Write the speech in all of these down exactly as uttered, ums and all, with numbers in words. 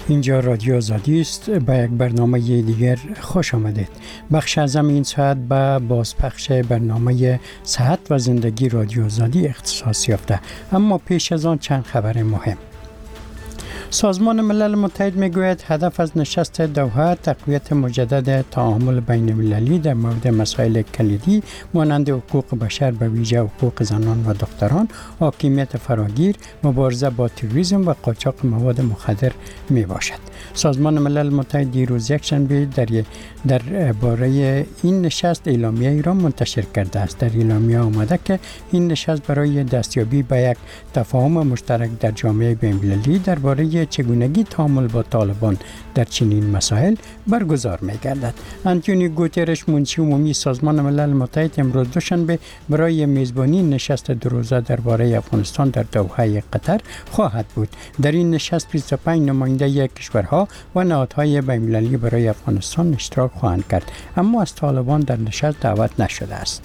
اینجا رادیو آزادی است. با یک برنامه دیگر خوش آمدید. بخش از این ساعت به بازپخش برنامه صحت و زندگی رادیو آزادی اختصاص یافته. اما پیش از آن چند خبر مهم. سازمان ملل متحد میگوید هدف از نشست دوحه تقویت مجدد تعامل بین المللی در مورد مسائل کلیدی مانند حقوق بشر به ویژه حقوق زنان و دختران، حاکمیت فراگیر، مبارزه با تروریسم و قاچاق مواد مخدر می باشد. سازمان ملل متحد دیروز یکشنبه در در باره این نشست اعلامیه ای را منتشر کرده است. در اعلامیه آمده که این نشست برای دستیابی به یک تفاهم مشترک در جامعه بین‌المللی درباره چگونگی تعامل با طالبان در چنین مسائل برگزار می گردد. آنتونیو گوترش منشی عمومی سازمان ملل متحد امروز دوشنبه برای میزبانی نشست دو روزه درباره افغانستان در دوحه قطر خواهد بود. در این نشست بیست و پنج نماینده کشورها و نهادهای بین‌المللی برای افغانستان اشتراک خواهند کرد، اما از طالبان در نشست دعوت نشده است.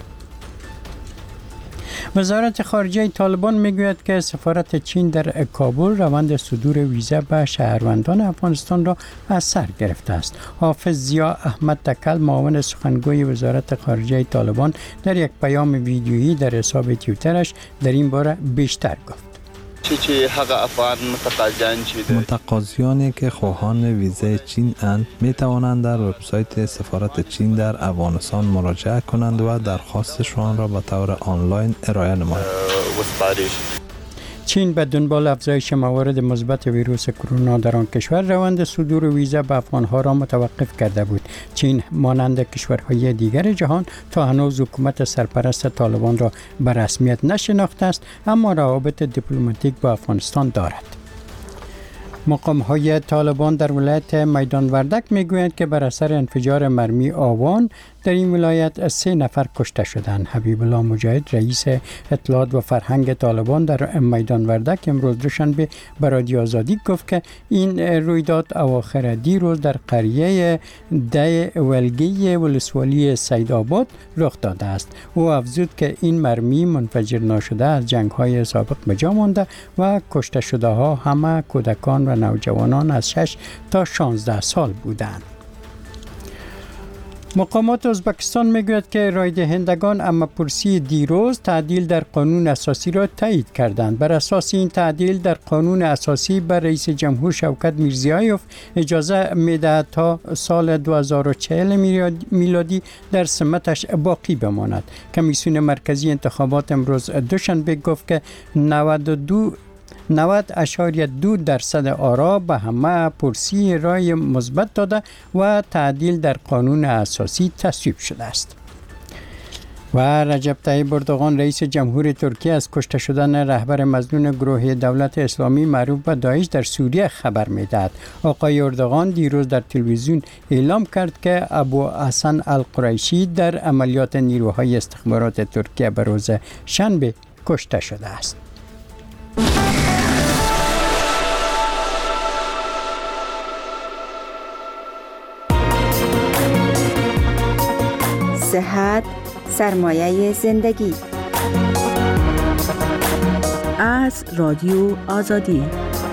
وزارت خارجه طالبان میگوید که سفارت چین در کابل روند صدور ویزا به شهروندان افغانستان را از سر گرفته است. حافظ ضیا احمد تکل معاون سخنگوی وزارت خارجه طالبان در یک پیام ویدیویی در حساب توییترش در این باره بیشتر گفت. متقاضیانی که خواهان ویزای چین اند می توانند در وبسایت سفارت چین در افغانستان مراجعه کنند و درخواستشان را به طور آنلاین ارائه نمایند. چین به دنبال افزایش موارد مثبت ویروس کرونا در آن کشور روند صدور ویزا به افغانها را متوقف کرده بود. چین مانند کشورهای دیگر جهان تا هنوز حکومت سرپرست طالبان را به رسمیت نشناخته است، اما روابط دیپلماتیک با افغانستان دارد. مقام‌های طالبان در ولایت میدان وردک میگویند که بر اثر انفجار مرمی آوان در این ولایت سه نفر کشته شدند. حبیب الله مجاهد رئیس اطلاعات و فرهنگ طالبان در میدان وردک امروز دوشنبه به رادیو آزادی گفت که این رویداد اواخر دیروز در قریه ده ولگی ولسوالی سیدآباد رخ داده است. او افزود که این مرمی منفجر ناشده از جنگ‌های سابق به جا مانده و کشته شده ها همه کودکان و نوجوانان از شش تا شانزده سال بودند. مقامات ازبکستان میگوید که رای دهندگان امه‌پرسی دیروز تعدیل در قانون اساسی را تایید کردند. بر اساس این تعدیل در قانون اساسی بر رئیس جمهور شوکت میرزیایوف اجازه میدهد تا سال دو هزار و چهل میلادی در سمتش باقی بماند. کمیسیون مرکزی انتخابات امروز دوشنبه گفت که نود و دو نود اشاریه دو درصد آرا به همه پرسی رای مثبت داده و تعدیل در قانون اساسی تصویب شده است. و رجب طیب اردوغان رئیس جمهور ترکیه از کشته شدن رهبر مظنون گروه دولت اسلامی معروف به داعش در سوریه خبر میدهد. آقای اردوغان دیروز در تلویزیون اعلام کرد که ابو حسن القریشی در عملیات نیروهای استخبارات ترکیه به روز شنبه کشته شده است. صحت سرمایه زندگی. از رادیو آزادی.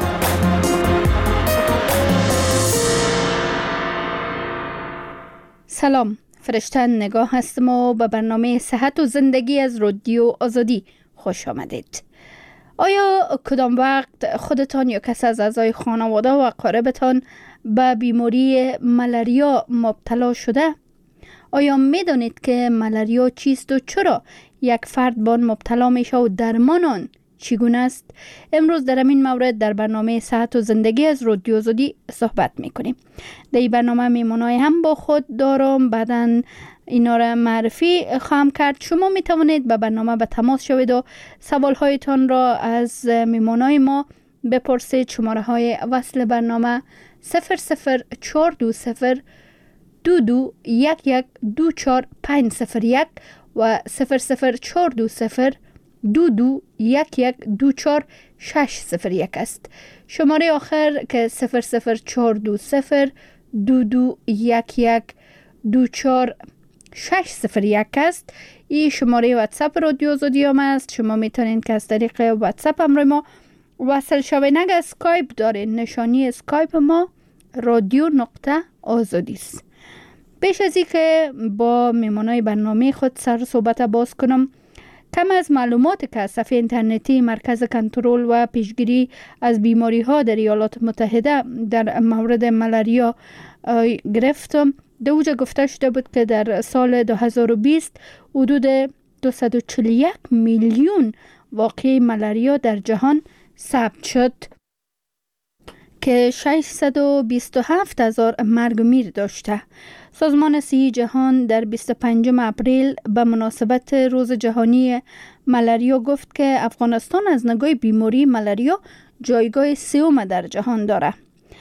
سلام، فرشته نگاه هستم و به برنامه صحت و زندگی از رادیو آزادی خوش آمدید. آیا کدام وقت خودتان یا کسی از اعضای خانواده و اقاربتان به بیماری ملاریا مبتلا شده؟ آیا می دانید که ملاریا چیست و چرا یک فرد به آن مبتلا می شود و درمان آن چگونه است؟ امروز در این مورد در برنامه صحت و زندگی از رادیو آزادی صحبت می کنیم. در این برنامه میمونای هم با خود دارم، بعداً اینا را معرفی خواهم کرد. شما می توانید به برنامه به تماس شوید و سوال هایتان را از میمونای ما بپرسید. شماره های وصل برنامه صفر صفر چهار دو صفر دو دو یک یک دو چهار پنج صفر یک و صفر صفر چهار دو صفر دو دو یک یک دو چهار شش صفر یک است. شماره آخر که صفر صفر چهار دو صفر دو دو یک یک دو چهار شش صفر یک است. این شماره واتساپ رادیو آزادی هم است. شما میتونید که از طریق واتساپ همراه ما وصل شوید. اگر اسکایپ دارین، نشانی اسکایپ ما رادیو نقطه آزادی است. پیش از این که با میمانای برنامه خود سر صحبت باز کنم، کم از معلوماتی که از صفحه اینترنتی مرکز کنترل و پیشگیری از بیماری ها در ایالات متحده در مورد ملاریا گرفتم، در اوجه گفته شده بود که در سال دو هزار و بیست حدود دویست و چهل و یک میلیون واقعه ملاریا در جهان ثبت شد که ششصد و بیست و هفت هزار مرگ و میر داشته. سازمان صحی جهان در بیست و پنجم اپریل به مناسبت روز جهانی ملاریا گفت که افغانستان از نگاه بیماری ملاریا جایگاه سوم در جهان داره.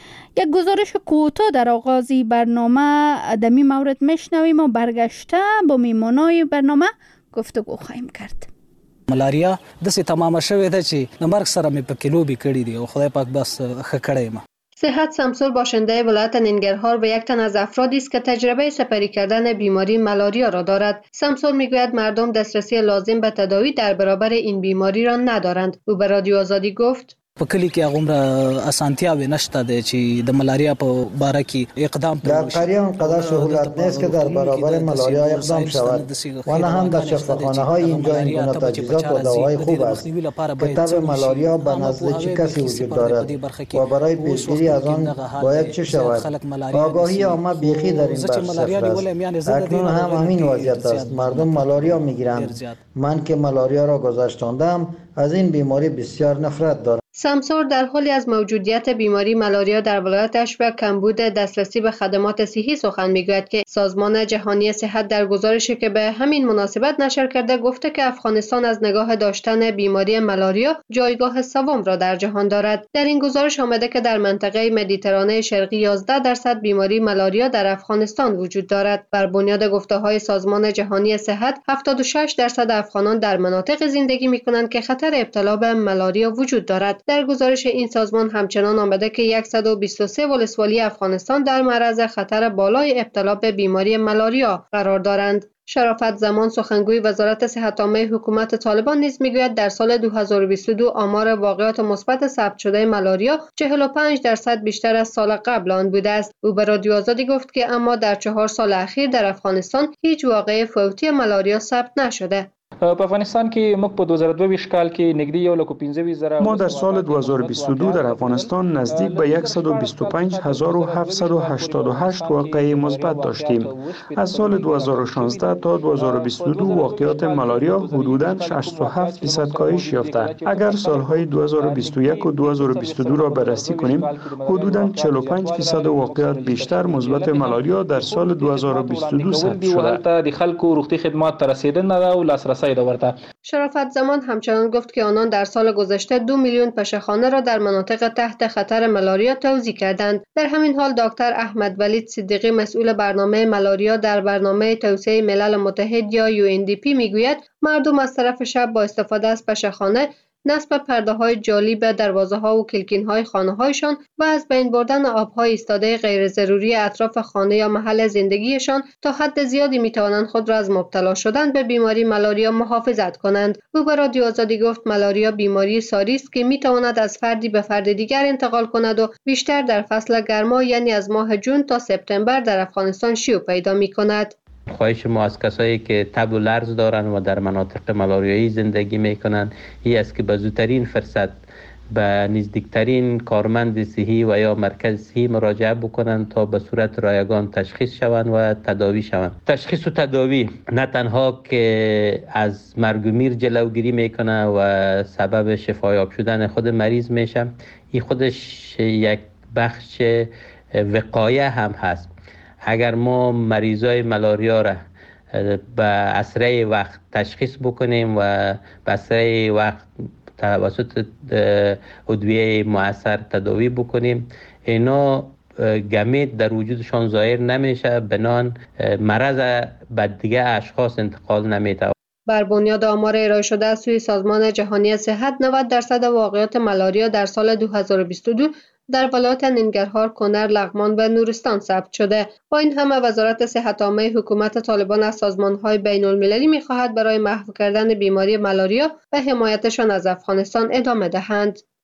یک گزارش کوتاه در آغازی برنامه دمی مورد میشنویم و برگشته با میمانای برنامه گفتگو خواهیم کرد. ملاریا داسې تمامه شوې ده چې د مرګ سره مې پکې لوبې کړي دي او خدای پاک بس ښه کړی یم. صحت سمسور باشنده ولایت ننگرهار و یک تن از افرادی است که تجربه سپری کردن بیماری ملاریا را دارد. سمسور میگوید مردم دسترسی لازم به تداوی در برابر این بیماری را ندارند. او به رادیو آزادی گفت: په کلی کې هغومره اسانتیاوې نشته دی چې د ملاریا په باره کې اقدام در قریه آنقدر سهولت نیست که در برابر ملاریا اقدام شود و نه هم در شفاخانه های اینجا این گونه تجهیزات و دواهای خوب است که تب ملاریا به نزد چه کسی وجود دارد و برای پیشگیری از آن باید چه شود. آگاهی عامه بیخی در این بخش صفر است. اکنون هم همین وضعیت است. مردم ملاریا میگیرند. من که ملاریا را گذشتاندم از این بیماری بسیار نفرت دارم. سمسور در حالی از موجودیت بیماری ملاریا در ولایتش و کمبود دسترسی به خدمات صحی سخن میگوید که سازمان جهانی صحت در گزارشی که به همین مناسبت نشر کرده گفته که افغانستان از نگاه داشتن بیماری ملاریا جایگاه سوم را در جهان دارد. در این گزارش آمده که در منطقه مدیترانه شرقی یازده درصد بیماری ملاریا در افغانستان وجود دارد. بر بنیاد گفته‌های سازمان جهانی صحت هفتاد و شش درصد افغانان در مناطق زندگی می‌کنند که خطر ابتلا به ملاریا وجود دارد. در گزارش این سازمان همچنان آمده که صد و بیست و سه ولسوالی افغانستان در معرض خطر بالای ابتلا به بیماری ملاریا قرار دارند. شرافت زمان سخنگوی وزارت صحت عامه حکومت طالبان نیز میگوید در سال دو هزار و بیست و دو آمار واقعات مثبت ثبت شده ملاریا چهل و پنج درصد بیشتر از سال قبل آن بوده است. او به رادیو آزادی گفت که اما در چهار سال اخیر در افغانستان هیچ واقعه فوتی ملاریا ثبت نشده. په افغانستان کې موږ په دو هزار و دوه کال کې نږدې یو لک و پنځه ویشت زره ما در سال دو هزار و بیست و دو در افغانستان نزدیک به صد و بیست و پنج هزار و هفتصد و هشتاد و هشت واقعه مثبت داشتیم. از سال دو هزار و شانزده تا دو هزار و بیست و دو واقعات ملاریا حدوداً شصت و هفت درصد کاهش یافته. اگر سالهای دو هزار و بیست و یک و دو هزار و بیست و دو را بررسی کنیم، حدوداً چهل و پنج درصد واقعات بیشتر مثبت ملاریا در سال دو هزار و بیست و دو ثبت شده. د خلکو روغتي خدمات ته رسیدنه او لاسرسی شرافت زمان همچنان گفت که آنان در سال گذشته دو میلیون پشهخانه را در مناطق تحت خطر ملاریا توزیع کردند. در همین حال دکتر احمد ولید صدیقی مسئول برنامه ملاریا در برنامه توسعه ملل متحد یا یو ان دی پی میگوید مردم از طرف شب با استفاده از پشهخانه نصب پرده های جالی به دروازه ها و کلکین های خانه هایشان و از بین بردن آب های ایستاده غیر ضروری اطراف خانه یا محل زندگیشان تا حد زیادی می توانند خود را از مبتلا شدن به بیماری ملاریا محافظت کنند. او به رادیو آزادی گفت ملاریا بیماری ساری است که می تواند از فردی به فرد دیگر انتقال کند و بیشتر در فصل گرما یعنی از ماه جون تا سپتامبر در افغانستان شیوع پیدا می کند. خواهش ما از کسایی که تب و لرز دارن و در مناطق ملاریایی زندگی میکنن این است که به زودترین فرصت به نزدیکترین کارمند صحی و یا مرکز صحی مراجعه بکنن تا به صورت رایگان تشخیص شوند و تداوی شوند. تشخیص و تداوی نه تنها که از مرگ و میر جلوگیری میکنه و سبب شفایاب شدن خود مریض میشه، این خودش یک بخش وقایه هم هست. اگر ما مریضای ملاریا را به اسرع وقت تشخیص بکنیم و به اسرع وقت توسط ادویه مؤثر تداوی بکنیم، اینا گمید در وجودشان ظاهر نمیشه، بنان مرض به دیگه اشخاص انتقال نمیده. بر بنیاد آمار ارائه شده از سوی سازمان جهانی صحت، نود درصد واقعات ملاریا در سال دو هزار و بیست و دو در ولایت ننگرهار، کنر، لغمان و نورستان ثبت شده. با این همه وزارت صحت عامه حکومت طالبان از سازمان‌های بین‌المللی می‌خواهد برای محو کردن بیماری ملاریا و حمایتشان از افغانستان ادامه دهند.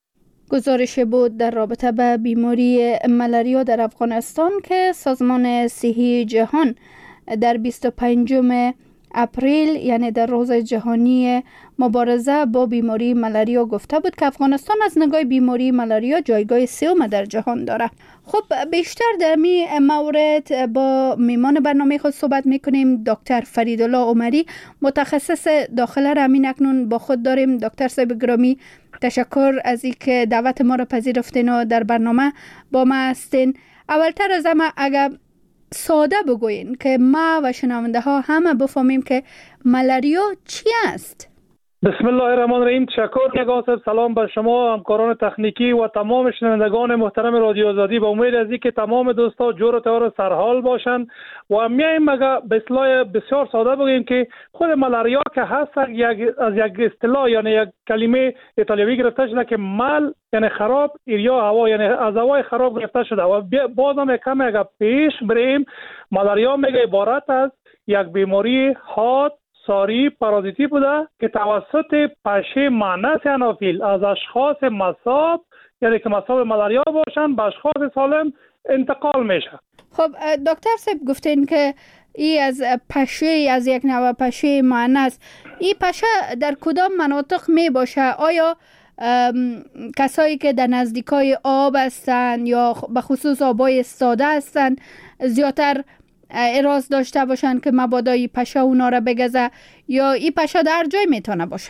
گزارش بود در رابطه به بیماری ملاریا در افغانستان که سازمان صحی جهان در بیست و پنجم اپریل یعنی در روز جهانی مبارزه با بیماری ملاریا گفته بود که افغانستان از نگاه بیماری ملاریا جایگاه سوم در جهان داره. خب بیشتر در می مورد با میمان برنامه خود صحبت میکنیم. دکتر فریدالله عمری متخصص داخله را همین اکنون با خود داریم. دکتر صاحب گرامی تشکر از اینکه دعوت ما را پذیرفتین و در برنامه با ما هستین. اولتر از همه اگر ساده بگوین که ما و شنونده ها همه بفهمیم که ملاریا چی است. بسم الله الرحمن الرحیم. تشکر نگاه صاحب. سلام بر شما همکاران تکنیکی و تمام شنوندگان محترم رادیو آزادی. با امید از اینکه تمام دوستا جور و تیار سرحال باشند و میایم مگه به اصطلاح بسیار ساده بگیم که خود ملاریا که هست یک از یک اصطلاح یعنی یک کلمه ایتالیایی گرفته شده که مل یعنی خراب، ایریا هوا یعنی از هوای خراب گرفته شده و بازم یک کم اگه پیش بریم ملاریا میگه عبارت از یک بیماری حاد ساری پارازیتی بوده که توسط پشه مانس انافیل از اشخاص مصاب یعنی که مصاب ملاریا باشن به اشخاص سالم انتقال میشه. خب دکتر صاحب گفتین که ای از پشه از یک نوع پشه مانس، این پشه در کدام مناطق می باشه؟ آیا کسایی که در نزدیکای آب هستن یا به خصوص آبای استاده هستن زیادتر اراز داشته باشن که مبادا ای پشه اونا را بگزه یا ای پشه در جای میتونه باشه؟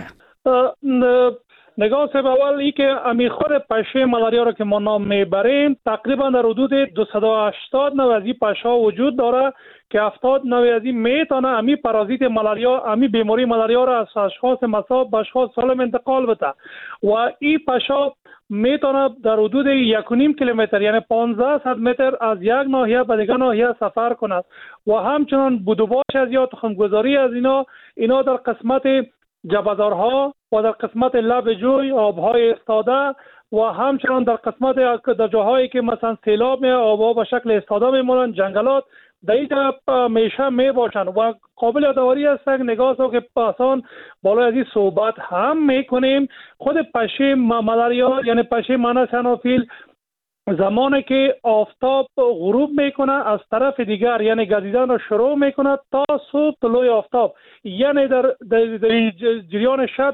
نگاه صاحب اول ای که امی خود پشه ملاریا را که ما نام میبریم تقریبا در حدود دویست و هشتاد نوع از این پشه وجود داره که هفتاد نوع از این میتونه امی پارازیت ملاریا امی بیماری ملاریا را از اشخاص مصاب به اشخاص سالم انتقال بده و این پشه میتونه در حدود یک و نیم کیلومتر یعنی پانزده صد متر از یک ناحیه به دیگر ناحیه سفر کند و همچنان بودوباش از یا تخمگذاری از اینا اینا در قسمت جبهدارها و در قسمت لب جوی آبهای استاده و همچنان در قسمت در جاهایی که مثلا سیلاب می آبها به شکل استاده میمونن جنگلات در اینجا میشه می باشن و قابل یادآوری است نگاه سو که آسان بالای از این صحبت هم میکنیم. خود پشه ملاریا یعنی پشه مانس انافیل زمانی که آفتاب غروب میکنه از طرف دیگر یعنی گزیدن را شروع میکنه تا صبح طلوع آفتاب یعنی در, در, در جریان شب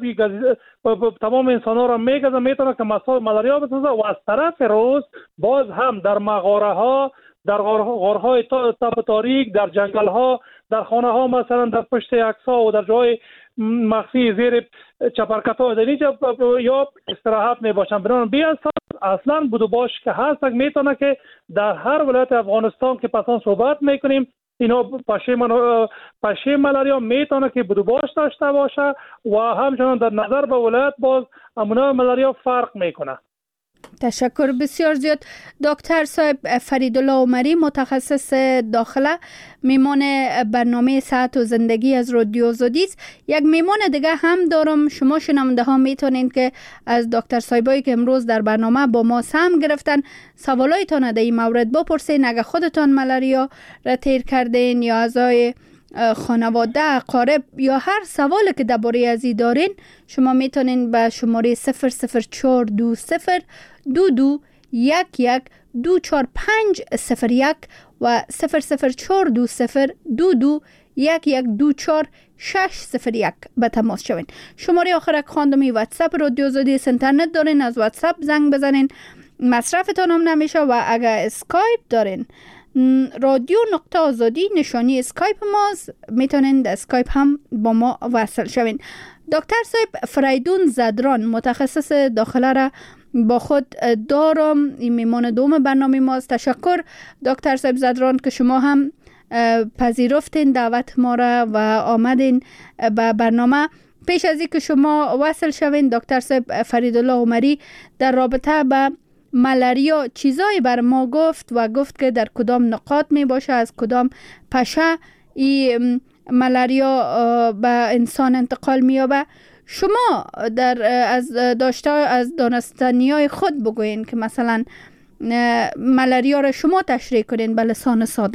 تمام انسان ها را میگزه میتونه که مصاب ملاریا بسازه و از طرف روز باز هم در مغاره ها در غارهای تب تاریک در جنگل ها در خانه ها مثلا در پشت عکس‌ها و در جای مخفی زیر چپرکت ها در اینجا یا استراحت می باشن. بنابراین بی اصلا بودوباش که هست میتونه که در هر ولایت افغانستان که پسان صحبت میکنیم اینا پشه من پشه ملاریا میتونه که بودوباش داشته باشه و همچنان در نظر به ولایت باز امونه ملاریا فرق میکنه. تشکر بسیار زیاد. دکتر صاحب فریدالله عمری متخصص داخله میمان برنامه صحت و زندگی از رادیو آزادی است. یک میمان دیگه هم دارم. شما شنونده ها میتونین که از دکتر صاحبایی که امروز در برنامه با ما سهم گرفتن سوالایتان در این مورد بپرسین. اگه خودتان ملاریا را تیر کردین یا اعضای خانواده اقارب یا هر سوالی که درباره ازی دارین شما میتونین به شماره صفر صفر چهار دو صفر دو دو یک یک دو چهار پنج صفر یک و صفر صفر چهار دو صفر دو دو یک یک دو چهار شش صفر یک به تماس شوین. شماره آخر خواندمی واتساپ رادیو آزادی اینترنت دارین از واتساپ زنگ بزنین مصرفتان هم نمیشه و اگر اسکایپ دارین رادیو نقطه آزادی نشانی اسکایپ ماست میتونین در اسکایپ هم با ما وصل شوین. دکتر صاحب فریدون زدران متخصص داخله را با خود دارم. این میمان دوم برنامه ماست. تشکر دکتر صاحب زدران که شما هم پذیرفتین دعوت ما را و آمدین به برنامه. پیش از اینکه شما وصل شوین دکتر صاحب فریدالله عمری در رابطه به ملاریا چیزایی بر ما گفت و گفت که در کدام نقاط می باشه از کدام پشه این ملاریا به انسان انتقال می‌یابه. شما در از داشته از دانستنیای خود بگوین که مثلا ملاریا را شما تشریح کنین به لسان ساده.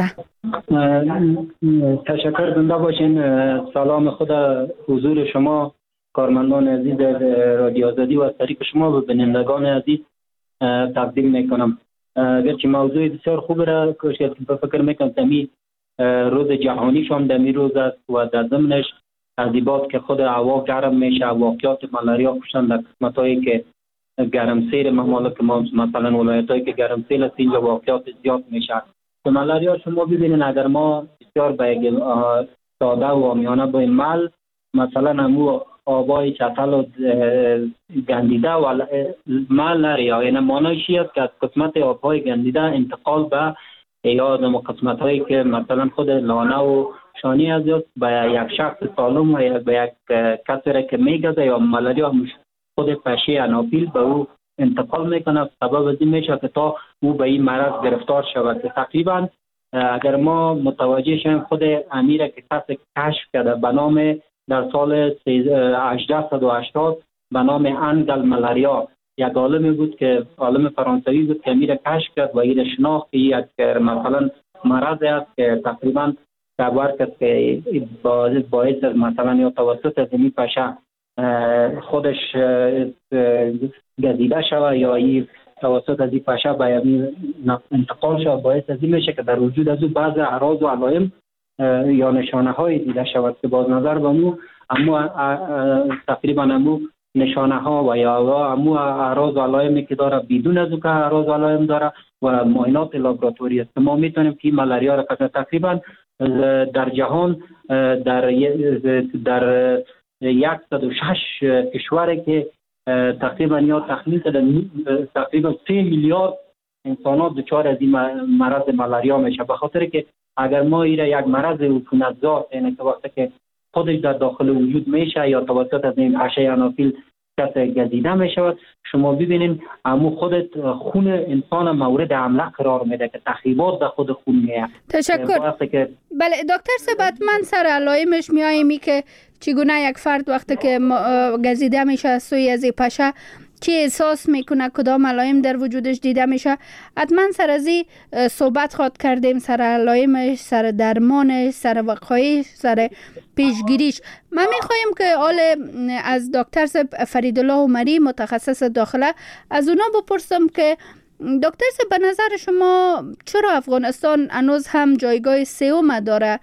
تشکر زنده باشین. سلام خود حضور شما کارمندان عزیز رادیو آزادی و از طریق شما به بینندگان عزیز تقدیم میکنم. گرچه موضوع بسیار خوب را که فکر میکنم تمی روز جهانی شام دمی روز است و در ضمنش تهذیبات که خود هوا گرم میشه، واقعیات ملاریا کشتن در قسمتایی که گرمسیر ممالک ما، مثلا ولایتایی که گرمسیر است اینجا واقعیات زیاد میشه. که ملاریا شما ببینید اگر ما بسیار به ساده و عامیانه با مل مثلا همو آبای چتل و گندیده و مل نری، یعنی معنیش است که از قسمت آبهای گندیده انتقال به یا دم قسمت هایی که مثلا خود لانه و شانی از به یک شخص سالم و یا به یک کسی که میگذه یا ملاریا خود پشه اناپیل به او انتقال میکنه، سبب از این میشه که تا او به این مرض گرفتار شود. که تقریبا اگر ما متوجه شیم خود امیر که کسی کشف کرده به نام در سال هجده و هشتاد به نام انگل ملاریا، یک عالمی بود که عالم فرانسوی بود که امیر کشف کرد و این شناخت یک مثلا مرض است که تقریبا خبر کرد که باعث مثلا یا توسط از این پشه خودش گزیده شود یا این توسط از این پشه به انتقال شود، باعث از این میشه که در وجود از او بعض اعراض و علائم یا نشانه های دیده شود که باز نظر به مو اما تقریبا امو نشانه ها و یا امو اعراض و علائمی که داره بدون از او که اعراض و علائم داره و معاینات لابراتوری است ما میتونیم که ملاریا را تقریبا در جهان در در صد و شش کشوری که تقریبا یا تخمین تقریبا سه میلیارد انسانات دچار از این مرض ملاریا میشه، به خاطر که اگر ما ایره یک مرض عفونتزا یعنی که وقتی که خودش در داخل وجود میشه یا توسط از این پشه انافیل کس گزیده میشود، شما ببینید امو خودت خون انسان مورد حمله قرار میده که تخریبات در خود خون میه. تشکر. که... بله دکتر صاحب من سر علائمش میایمی که چگونه یک فرد وقتی که گزیده میشه از سوی از پشه چی احساس میکنه، کدام علائم در وجودش دیده میشه. حتما سر از این صحبت خواد کردیم، سر علائمش، سر درمانش، سر وقایش، سر پیشگیریش. من میخوایم که حال از دکتر فریدالله عمری متخصص داخله از اونا بپرسم که دکتر صاحب به نظر شما چرا افغانستان هنوز هم جایگاه سوم داره،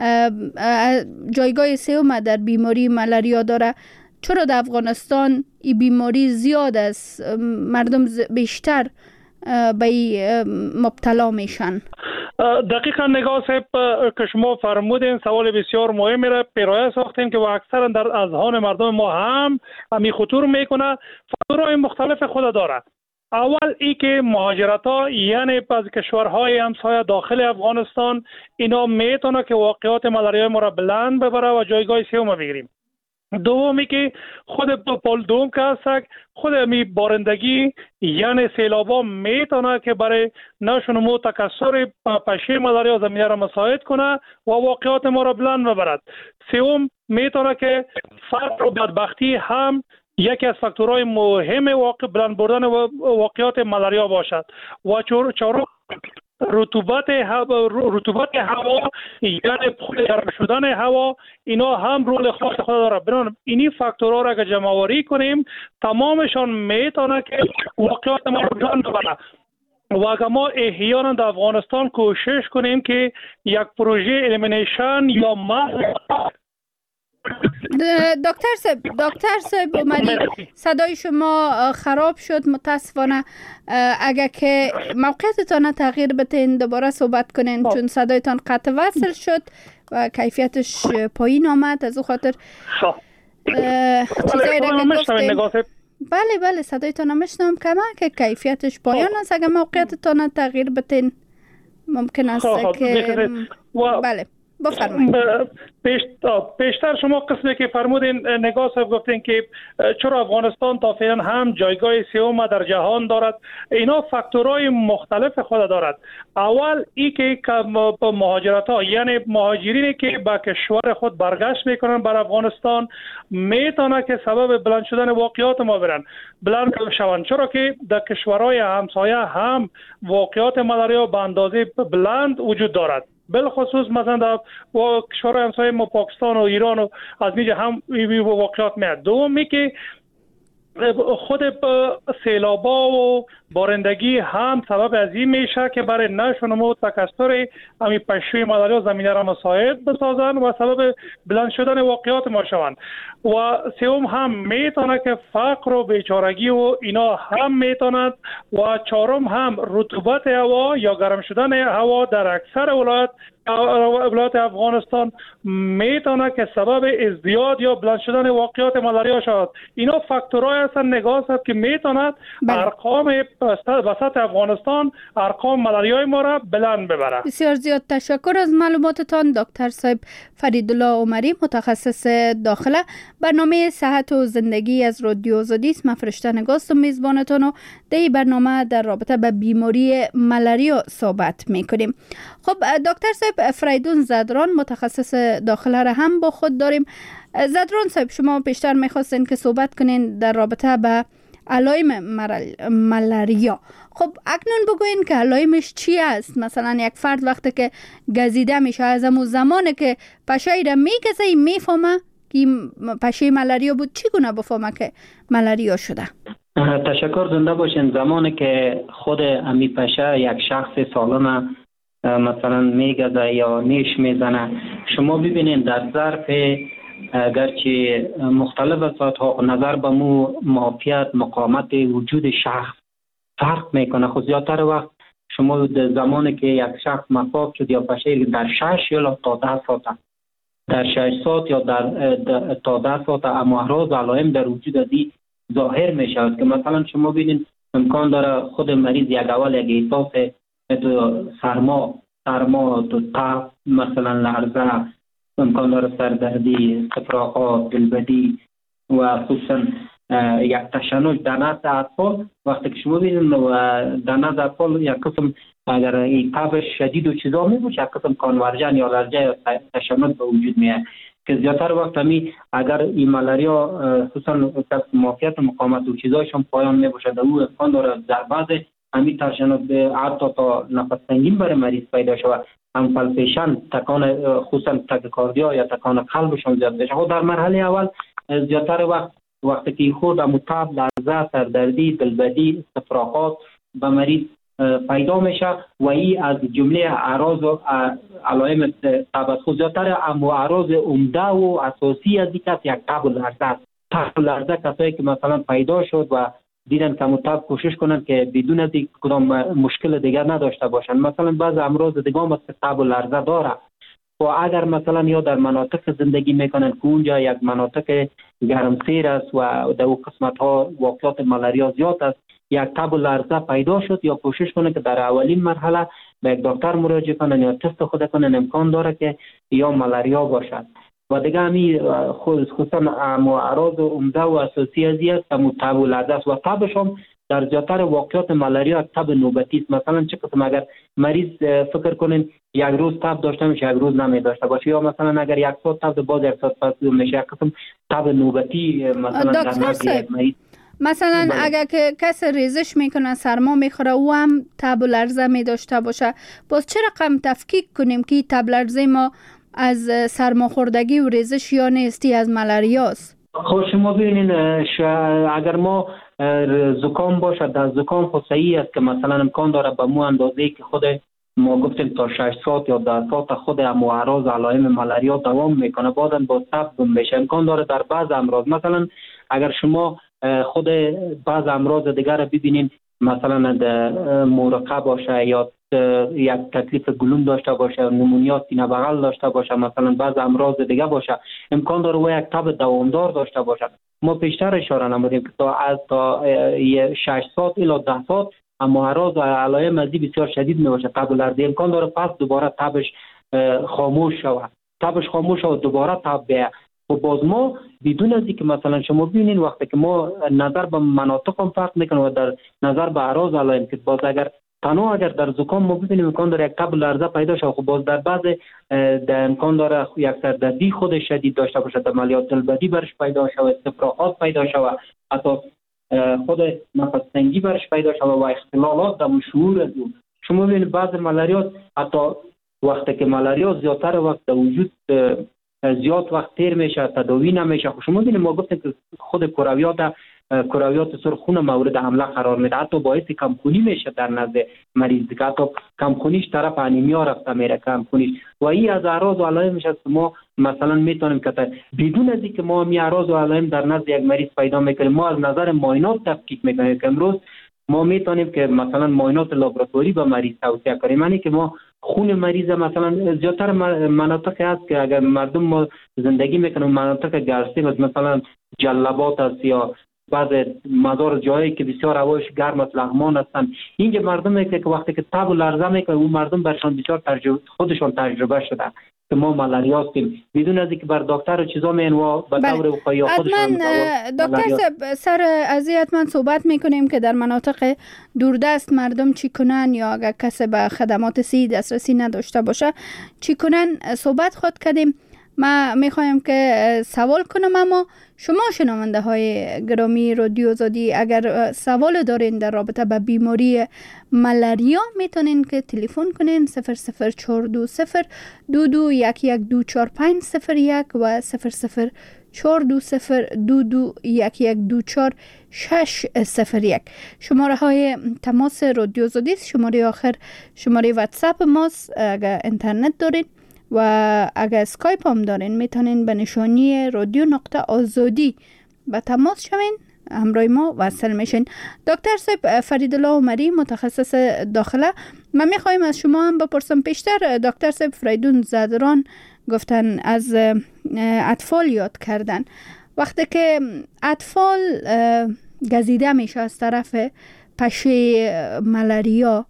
جایگاه سوم در بیماری ملاریا داره؟ چرا در افغانستان این بیماری زیاد است، مردم بیشتر به این مبتلا میشن؟ دقیقا نگاه صاحب که شما فرمودین سوال بسیار مهمی را پیرایه ساختیم که اکثرا در اذهان مردم ما هم همی خطور میکنه. فاکتورهای مختلف خود داره. اول ای که مهاجرت ها یعنی از کشورهای همسایه داخل افغانستان اینا میتونه که واقعات ملاریا ما را بلند ببره و جایگاه سوم بگیریم. دومی که خود پول دوم که هست خود می بارندگی یعنی سیلابا میتونه که برای نشونمو تکثر پشه ملاریا زمینه را مساعد کنه و واقعات ما را بلند ببرد. سوم میتونه که فقر و بدبختی هم یکی از فاکتورهای مهم واقع بلند بردن واقعات ملاریا باشد و چهارم رطوبت هوا رطوبت هوا یعنی گرم شدن هوا اینا هم رول خاص خود داره. بنابراین اینی فاکتورها را که جمع آوری کنیم تمامشان میتونه که واقعات ما رو بلند ببره. و اگر ما احیانا در افغانستان کوشش کنیم که یک پروژه الیمینیشن یا محو دکتر صاحب دکتر صاحب عمری صدای شما خراب شد متاسفانه. اگر که موقعیتتان تغییر بتین دوباره صحبت کنین چون صدایتان قطع وصل شد و کیفیتش پایین آمد. از او خاطر چیزایی را که گفتین بله بله صدایتان میشنم کما که کیفیتش پایین است. اگر موقعیتتان تغییر بتین ممکن است که بله بفرمایید. پیش پیشتر شما قسمی که فرمودین نگاه صاحب گفتین که چرا افغانستان تا فعلا هم جایگاه سوم در جهان دارد. اینا فاکتورهای مختلف خود دارد. اول ای که مهاجرت ها یعنی مهاجرینی که به کشور خود برگشت میکنن بر افغانستان میتونه که سبب بلند شدن واقعات ما برن بلند شوند، چرا که در کشورهای همسایه هم واقعات ملاریا به اندازه بلند وجود دارد. بالخصوص مثلا در کشورهای همسایه ما پاکستان و ایران و از اینجا هم واقعات میاد. دومی که خود سیلابا و بارندگی هم سبب از این میشه که برای نشو نمو تکثر همین پشوی ملاریا زمینه را مساعد بسازن و سبب بلند شدن واقعات ما شوند. و سوم هم میتونه که فقر و بیچارگی و اینا هم میتوند. و چهارم هم رطوبت هوا یا گرم شدن هوا در اکثر ولایت ولایت افغانستان میتونه که سبب ازدیاد یا بلند شدن واقعات ملاریا شود. اینا فاکتورهای هستند نگاه است که میتونه ارقام وسط افغانستان ارقام ملاریای ما را بلند ببره. بسیار زیاد تشکر از معلوماتتان دکتر صاحب فریدالله عمری، متخصص داخله. برنامه صحت و زندگی از رادیو آزادی است. من فرشته نگاست و میزبانتان و در این برنامه در رابطه به بیماری ملاریا صحبت میکنیم. خب دکتر صاحب فریدون زدران، متخصص داخله را هم با خود داریم. زدران صاحب، شما پیشتر میخواستین که صحبت کنین در رابطه به علائم ملاریا. خب اکنون بگوین که علائمش چی است؟ مثلا یک فرد وقتی که گزیده میشه از همون زمانی که پشایی را میگزه میفهمه که پشه ملاریا بود، چی گونه بفهمه که ملاریا شده؟ تشکر، زنده باشین. زمانی که خود امی پشه یک شخص سالم مثلا میگزه یا نیش میزنه، شما ببینین در ظرف اگرچه مختلف اساسات نظر به مو معافیت مقاومت وجود شخص فرق میکنه. خود زیادتر وقت شما در زمانی که یک شخص مصاب شد یا پشه در شش یا تا ده ساعت در شش ساعت یا در تا ده ساعت اما احراز علائم در وجود ازی ظاهر میشود که مثلا شما ببینید امکان داره خود مریض یک اول یک احساس تو سرما سرما تو تب مثلا لرزه، امکان داره سردردی، استفراغات، دلبدی و خصوصا یک تشنج در نزد اطفال. وقتی که شما ببینید در نزد اطفال یک قسم اگر این تب شدید و چیزا می باشه، یک قسم کانورژن یا الرژی یا تشنج به وجود میاد که زیادتر وقت همی اگر این ملاریا خصوصا معافیت مقاومت و چیزایشون پایان می باشه، در او امکان داره در بعض همین تشنج حتی تا نفس تنگی برای مریض پیدا شود، هم پلپیشن، تکان خصوصا تاکیکاردیا یا تکان قلبشون زیاد بشه. خود در مرحله اول زیادتر وقت وقتی که خود متعب، لرزه، سردردی، دلبدی، استفراغات به مریض پیدا میشه و این از جمله اعراض و علائم تب خود زیادتر اما اعراض عمده و اساسی از این یک تب و لرزه است. تب و لرزه کسایی که مثلا پیدا شد و دیدن که متعب کوشش کنن که بدون از کدام مشکل دیگر نداشته باشن. مثلا بعض امراض دیگه هم است که تب و لرزه داره و اگر مثلا یا در مناطق زندگی میکنن که اونجا یک مناطق گرمسیر است و در اون قسمت ها واقعات ملاریا زیاد است، یک تب و لرزه پیدا شد یا کوشش کنه که در اولین مرحله به یک دکتر مراجعه کنن یا تست خود کنن، امکان داره که یا ملاریا باشد. و دیگه همی خصوصا اعراض عمده و اساسی از این است که تب و لرزه است و تبش هم در زیادتر واقعات ملاریا تب نوبتی است. مثلا چه قسم اگر مریض فکر کنین یک روز تب داشته میشه یک روز نمی داشته باشه، یا مثلا اگر یک ساعت تب باز یک ساعت پس میشه یک قسم تب نوبتی مثلا در نزد مریض. مثلا اگر که کس ریزش میکنه سرما میخوره او هم تب و لرزه می داشته باشه، باز چه رقم تفکیک کنیم که تب لرزه ما از سرماخوردگی و ریزش یا نیستی از ملاریاست؟ خب شما ببینین اگر ما زکام باشه در زکام خود صحیح است که مثلا امکان داره به مو اندازه‌ای که خود ما گفتیم تا شش ساعت یا ده ساعت خود اعراض علائم ملاریا دوام میکنه، بعداً با تب میشه. امکان داره در بعض امراض مثلا اگر شما خود بعض امراض دیگر رو ببینین مثلا مورقه باشه یا یک تکلیف گلوم داشته باشه، نمونیا سینه بغل داشته باشه، مثلا بعض امراض دیگه باشه، امکان داره و یک تب دوامدار داشته باشه. ما پیشتر اشاره نمودیم که تا از تا شش ساعت الی ده ساعت اما اعراض و علائم ازی بسیار شدید می باشه. تب لرزه امکان داره پس دوباره تبش خاموش شود، تبش خاموش شود دوباره تب بیاد. و باز ما بدون از اینکه مثلا شما ببینین وقتی که ما نظر به مناطق هم فرق میکنه و در نظر به اعراض علائم که باز اگر تنها اگر در زکام ما ببینیم امکان داره یک تب لرزه پیدا شه، خب باز در بعض در امکان داره یک سردردی خود شدید داشته باشه، در عملیات دلبدی برش پیدا شه، استفراغات پیدا شه، حتی خود نفس تنگی برش پیدا شه و اختلالات در شعور از اون. شما ببینید بعض ملاریات حتی وقتی که ملاریا زیادتر وقت در وجود زیاد وقت تیر میشه تداوی نمیشه. خب شما ببینید ما گفتیم که خود کرویات کرویات سرخ خون مورد حمله قرار میده، حتی باعث کمخونی میشه در نزد مریض، که حتی کمخونیش طرف انیمیا رفته میره کمخونیش. و این از اعراض و علائمش است. ما مثلا میتونیم که بدون از اینکه ما می اعراض و علائم در نزد یک مریض پیدا میکنیم، ما از نظر معاینات تفکیک میکنیم که امروز ما میتونیم که مثلا معاینات لابراتوری به مریض توصیه کنیم، یعنی که ما خون مریض مثلا زیادتر مناطق هست که اگر مردم ما زندگی میکنن مناطق گرسنه مثلا جلبات است یا بعض مزار جایی که بسیار هوایش گرم است، لغمان هستن، اینجا مردم که وقتی که تب و لرزه میکنه اون مردم برشان بسیار تجربه خودشان تجربه شده که ما ملاریا هستیم بدون از اینکه بر دکتر و چیزا میان و به طور وقایع خودشان. دکتر سر ازیت من صحبت میکنیم که در مناطق دوردست مردم چی کنن یا اگر کسی به خدمات صحی دسترسی نداشته باشه چی کنن صحبت خود کردیم. ما میخوایم که سوال کنم، اما شما شنونده های گرامی رادیو آزادی اگر سوال دارین در رابطه با بیماری ملاریا میتونین که تلفن کنین صفر صفر چهار دو صفر دو دو یک یک دو چهار پنج صفر یک و صفر صفر چهار دو صفر دو دو یک یک دو چهار شش صفر یک. شماره های تماس رادیو آزادی، شماره آخر شماره واتساپ ماست. اگر اینترنت دارین و اگر اسکایپ هم دارین میتونین به نشانی رادیو نقطه آزادی به تماس شوین، همراه ما وصل میشین. دکتر صاحب فریدالله عمری متخصص داخله، من میخوایم از شما هم بپرسم. پیشتر دکتر صاحب فریدون زادران گفتن از اطفال یاد کردن، وقتی که اطفال گزیده میشه از طرف پشه ملاریا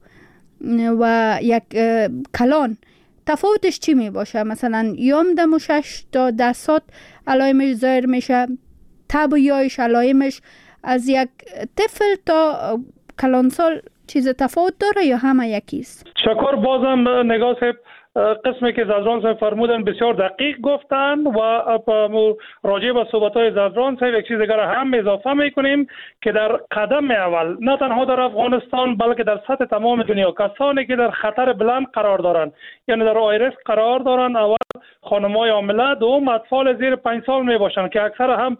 و یک کلان، تفاوتش چی می باشه؟ مثلا یوم دم و شش تا ده ساعت علائمش ظاهر میشه، تب و یایش علائمش از یک طفل تا کلانسال چیز تفاوت داره یا همه یکیست؟ شکر. بازم نگاه صاحب قسمی که زادران صاحب فرمودن بسیار دقیق گفتن و راجع به صحبت‌های زادران صاحب یک چیز دیگر هم اضافه میکنیم که در قدم اول نه تنها در افغانستان بلکه در سطح تمام دنیا کسانی که در خطر بلند قرار دارند، یعنی در های ریسک قرار دارند، اول خانم‌های حامله، دوم اطفال زیر پنج سال می باشند که اکثر هم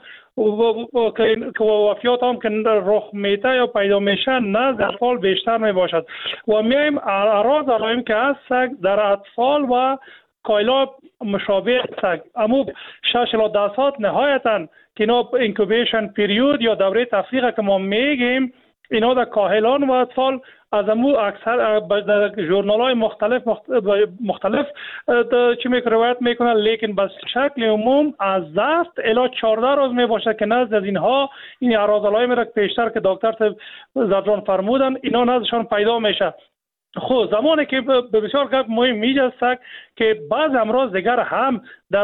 که وفیات هم که رخ میته یا پیدا میشه نزد اطفال بیشتر می باشد. و میایم اعراض علائم که هست در اطفال و کایلا مشابه است. اما شش الی ده ساعت نهایتا که اینا اینکوبیشن پیریود یا دوره تفریق که ما میگیم، اینا در کاهلان و اطفال از امو اکثر در ژورنال های مختلف مختلف چی می روایت میکنن، لیکن به شکل عموم از دست الی چهارده روز می باشه که نزد از اینها این اعراض علائم را پیشتر که دکتر زادران فرمودن اینا نزدشان پیدا میشه. خب زمانی که به بسیار گپ مهم میجست که بعض امراض دیگر هم در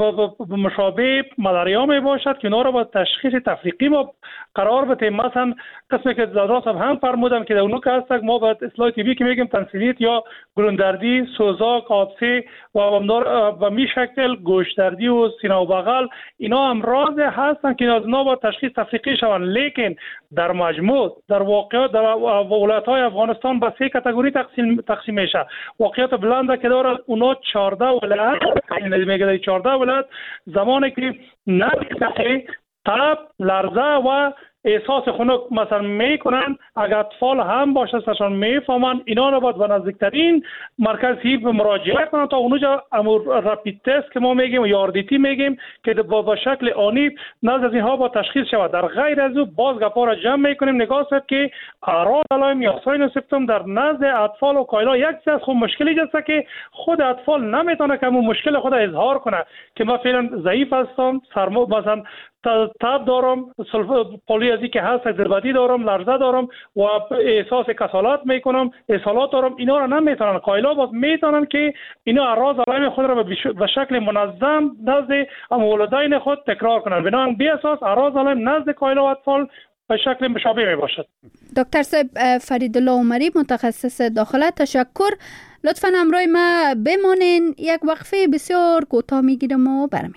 مشابه ملاریا می باشد که اینا را با تشخیص تفریقی ما قرار بدیم. مثلا قسمی که زادران صاحب هم فرمودن که در اونو که هست ما باید اصلاح طبی که میگیم تنسیلیت یا گلوندردی، سوزاک، آبسه و و می شکل گوشتردی و سینه و بغل، اینا امراض هستن که از اینا با تشخیص تفریقی شوند. لیکن در مجموع در واقعیت در ولایت‌های افغانستان به سه کاتگوری تقسیم تقسیم میشه. واقعیت بلند که داره اونا چهارده ولایت، یعنی میگه چهارده ولایت زمانی که نزدیک تب، لرزه و احساس خنک مثلا میکنن، اگر اطفال هم باشه سشان میفهمن، اینا رو باید به نزدیکترین مرکز صحی مراجعه کنن تا اونجا امور رپید تست که ما میگیم یا آردیتی میگیم که با شکل آنی نزد از اینها با تشخیص شود. در غیر از او باز گپا را جمع میکنیم نگاه کنید که اعراض علائم یا ساین و سیمپتوم در نزد اطفال و کایلا یک چیز خود مشکلی هست که خود اطفال نمیتونه که اون مشکل خود اظهار کنه که من فعلا ضعیف هستم، سرما مثلا تب دارم، پولیازی که هست زربدی دارم، لرزه دارم و احساس کسالت میکنم، اسهالات دارم، اینا را نمیتونن. کایلا باز میتونن که اینا اعراض علائم خود را به شکل منظم نزد والدین خود تکرار کنن. بنابراین بی اساس اعراض علائم نزد کایلا و اطفال به شکل مشابه می باشد. دکتر صاحب فریدالله عمری متخصص داخله، تشکر. لطفاً همراه ما بمانین، یک وقفه بسیار کوتاه میگیرم و برم.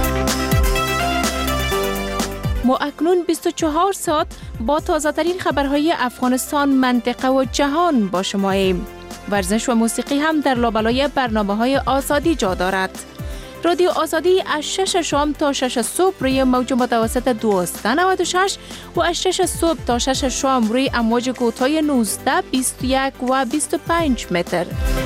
ما اکنون بیست و چهار ساعت با تازه ترین خبرهای افغانستان، منطقه و جهان با شماییم. ورزش و موسیقی هم در لابلای برنامه های آزادی جا دارد. رادیو آزادی از شش شام تا شش صبح روی موج متوسط دویست و نود و شش و از شش صبح تا شش شام روی امواج کوتاه نوزده، بیست و یک و بیست و پنج متر.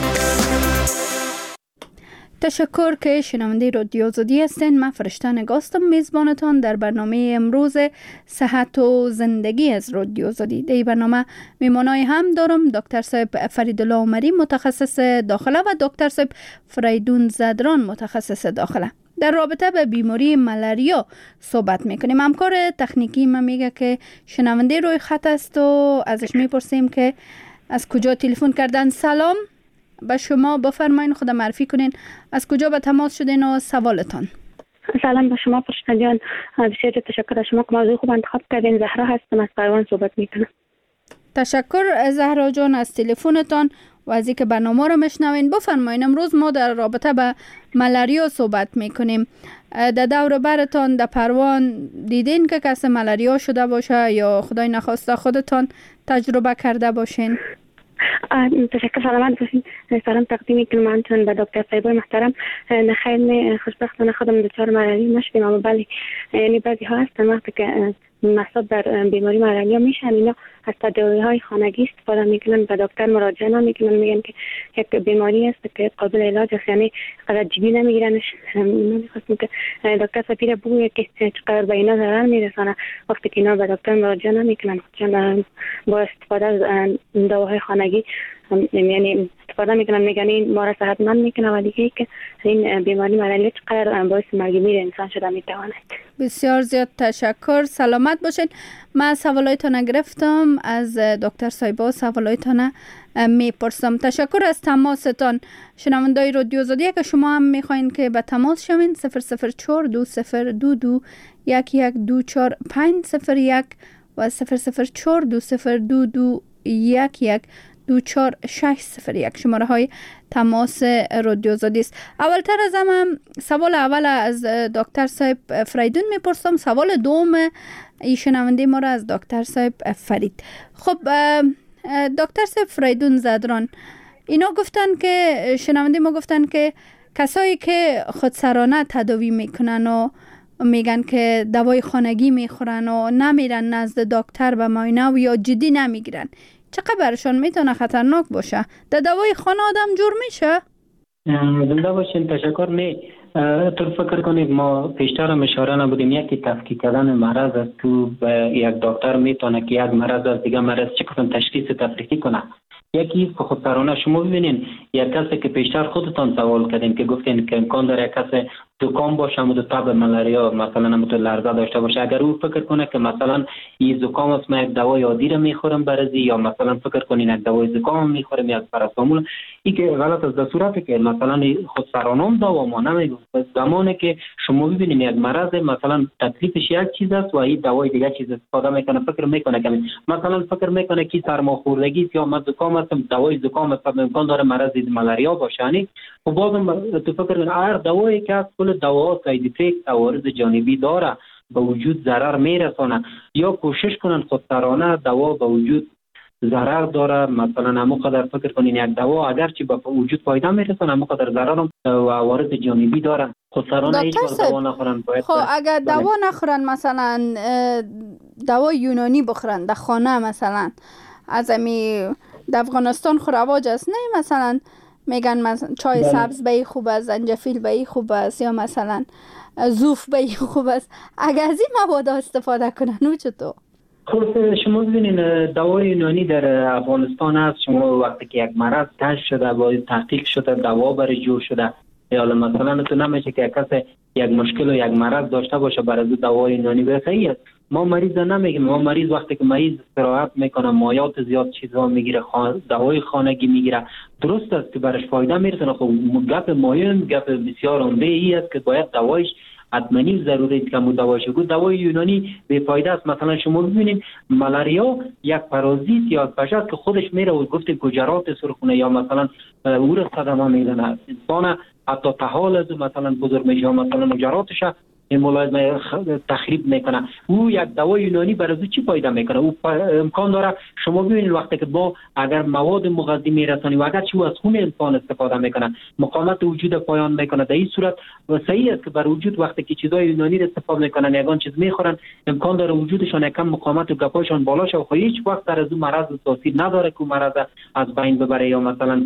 تشکر که شنونده رادیو آزادی هستین. من فرشته نگاستم، میزبانتان در برنامه امروز صحت و زندگی از رادیو آزادی. در برنامه میمانای هم دارم دکتر صاحب فریدالله عمری متخصص داخله و دکتر صاحب فریدون زدران متخصص داخله. در رابطه به بیماری ملاریا صحبت میکنیم. همکار تکنیکی ما میگه که شنونده روی خط است و ازش میپرسیم که از کجا تلفن کردن. سلام به شما، بفرمایین خود معرفی کنین، از کجا به تماس شدین و سوالتان. سلام به شما فرشته جان، بسیار تشکر از شما که موضوع خوب انتخاب کردین. زهرا هستم، از قروان صحبت میکنم. تشکر زهرا جان از تلفنتان و از اینکه برنامه رو میشنوین. بفرمایین امروز ما در رابطه به ملاریا صحبت میکنیم. در دور برتان در پروان دیدین که کسی ملاریا شده باشه یا خدای نخواسته خودتان تجربه کرده باشین؟ تشکر، سلامت باشین. سلام تقدیم میکنم همچنان به دکتر صاحبای محترم. خیلی خوشبختانه خودم دچار ملاریا نشدیم، اما بله یعنی بعضی ها هستن وقتی که مصاب در بیماری ملاریا میشن اینا از تداوی‌های خانگی استفاده میکنن، به دکتر مراجعه نمیکنن، میگن که یک بیماری است که قابل علاج است، یعنی قدر جدی نمیگیرنش. میخواستم که دکتر سفیر بگویه که چقدر به اینا ضرر میرسانه وقتی که اینا به دکتر مراجعه نمیکنن، چون با استفاده از دواهای خانگی یعنی استفاده میکنن، میگن این ما را صحتمند میکنه و دیگه که این بیماری ملاریا چقدر باعث مرگ میر انسان شده میتواند. بسیار زیاد تشکر، سلامت باشین. من سوالایتان گرفتم از دکتر صاحبا، سوالایتان میپرسم. تشکر از تماستان. شنوندای رادیو آزادی که شما هم میخواین که به تماس شوین، صفر صفر چهار دو صفر دو دو یک یک دو چهار پنج صفر یک و صفر صفر چهار دو صفر دو دو یک یک دو چهار شش صفر یک شماره های تماس رادیو آزادی است. اولتر از همه سوال اول از دکتر صاحب فریدون میپرسم، سوال دوم ای شنونده ما را از دکتر صاحب فرید. خب دکتر صاحب فریدون زدران، اینا گفتن که شنونده ما گفتن که کسایی که خودسرانه تداوی میکنن و میگن که دوای خانگی میخورن و نمیرن نزد دکتر به معاینه و یا جدی نمیگیرن، چقدر برشان میتونه خطرناک باشه؟ در دوای خانه آدم جور میشه؟ زنده باشین. تشکر. نه تو فکر کنید ما پیشتر هم اشاره نبودیم، یکی تفکیک کردن مرض است که به یک دکتر میتونه که یک مرض از دیگه مرض چه قسم تشخیص تفریقی کنه. یکی خودسرانه شما ببینین یک کسی که پیشتر خودتان سوال کردین که گفتین که امکان داره یک کسی زکام باشه و تب ملاریا مثلا همونطور لرزه داشته باشه، اگر او فکر کنه که مثلا این زکام است من یک دوای عادی رو میخورم برزی، یا مثلا فکر کنین یک دوای زکام میخورم یا پاراسیتامول، این که غلط است. در صورتی که مثلا خودسرانه دوا ما نمیگم، زمانی که شما ببینین یک مرض مثلا تکلیفش یک چیز است و این دوای دیگه چیز استفاده میکنه، فکر میکنه که مثلا فکر میکنه که سرماخوردگی یا من زکام است، دوای زکام است، امکان داره مرض ملاریا باشه. یعنی خب بازم تو فکر کن هر دوایی که از کل دوا ساید افکت عوارض جانبی داره به وجود ضرر میرسانه، یا کوشش کنن خودسرانه دوا به وجود ضرر داره، مثلا همو قدر فکر کنین یک دوا اگرچه به وجود فایده میرسونه همو قدر ضرر و عوارض جانبی داره، خودسرانه هیچ بار دوا نخورن. خب اگر دوا نخورن، مثلا دوا یونانی بخورن در خانه، مثلا از امی در افغانستان خورواج است، نه مثلا میگن مثلا چای سبز به این خوب است، زنجفیل به این خوب است، یا مثلا زوف به این خوب است، اگر از این مواد استفاده کنن او چطور؟ خب شما ببینین دوای یونانی در افغانستان هست، شما وقتی که یک مرض کشف شده با تحقیق شده دوا برای جور شده، یا مثلا تو نمیشه که یک کس یک مشکل و یک مرض داشته باشه برای دوای یونانی برسه است. ما مریض نمیگیم، ما مریض وقتی که مریض استراحت میکنه، مایات زیاد چیزا میگیره، خان... دوای خانگی میگیره، درست است که برش فایده میرسونه. خب گپ مهم گپ بسیار عمده ای است که باید دوایش حتماً ضروری است که مو دوایش گفت دوای یونانی به فایده است. مثلا شما ببینید ملاریا یک پارازیت یا بشر که خودش میره و گفتیم گجرات سرخونه یا مثلا او را صدمه میزنه انسان، حتی تا حال از مثلا بزرگ میشه مثلا مجراتش این ملایم تخریب میکنه. او یک دوای یونانی برای او چی فایده میکنه؟ او امکان داره شما ببینید وقتی که با اگر مواد مغذی میرسانی و اگر چی از خون انسان استفاده میکنه مقاومت وجود پایان میکنه. در این صورت صحیح است که بر وجود وقتی که چیزای یونانی استفاده میکنن یگان چیز میخورن امکان داره وجودشان یکم مقاومت و گپایشان بالا شه و هیچ وقت در از اون مرض تاثیر نداره که مرض از بین ببره یا مثلا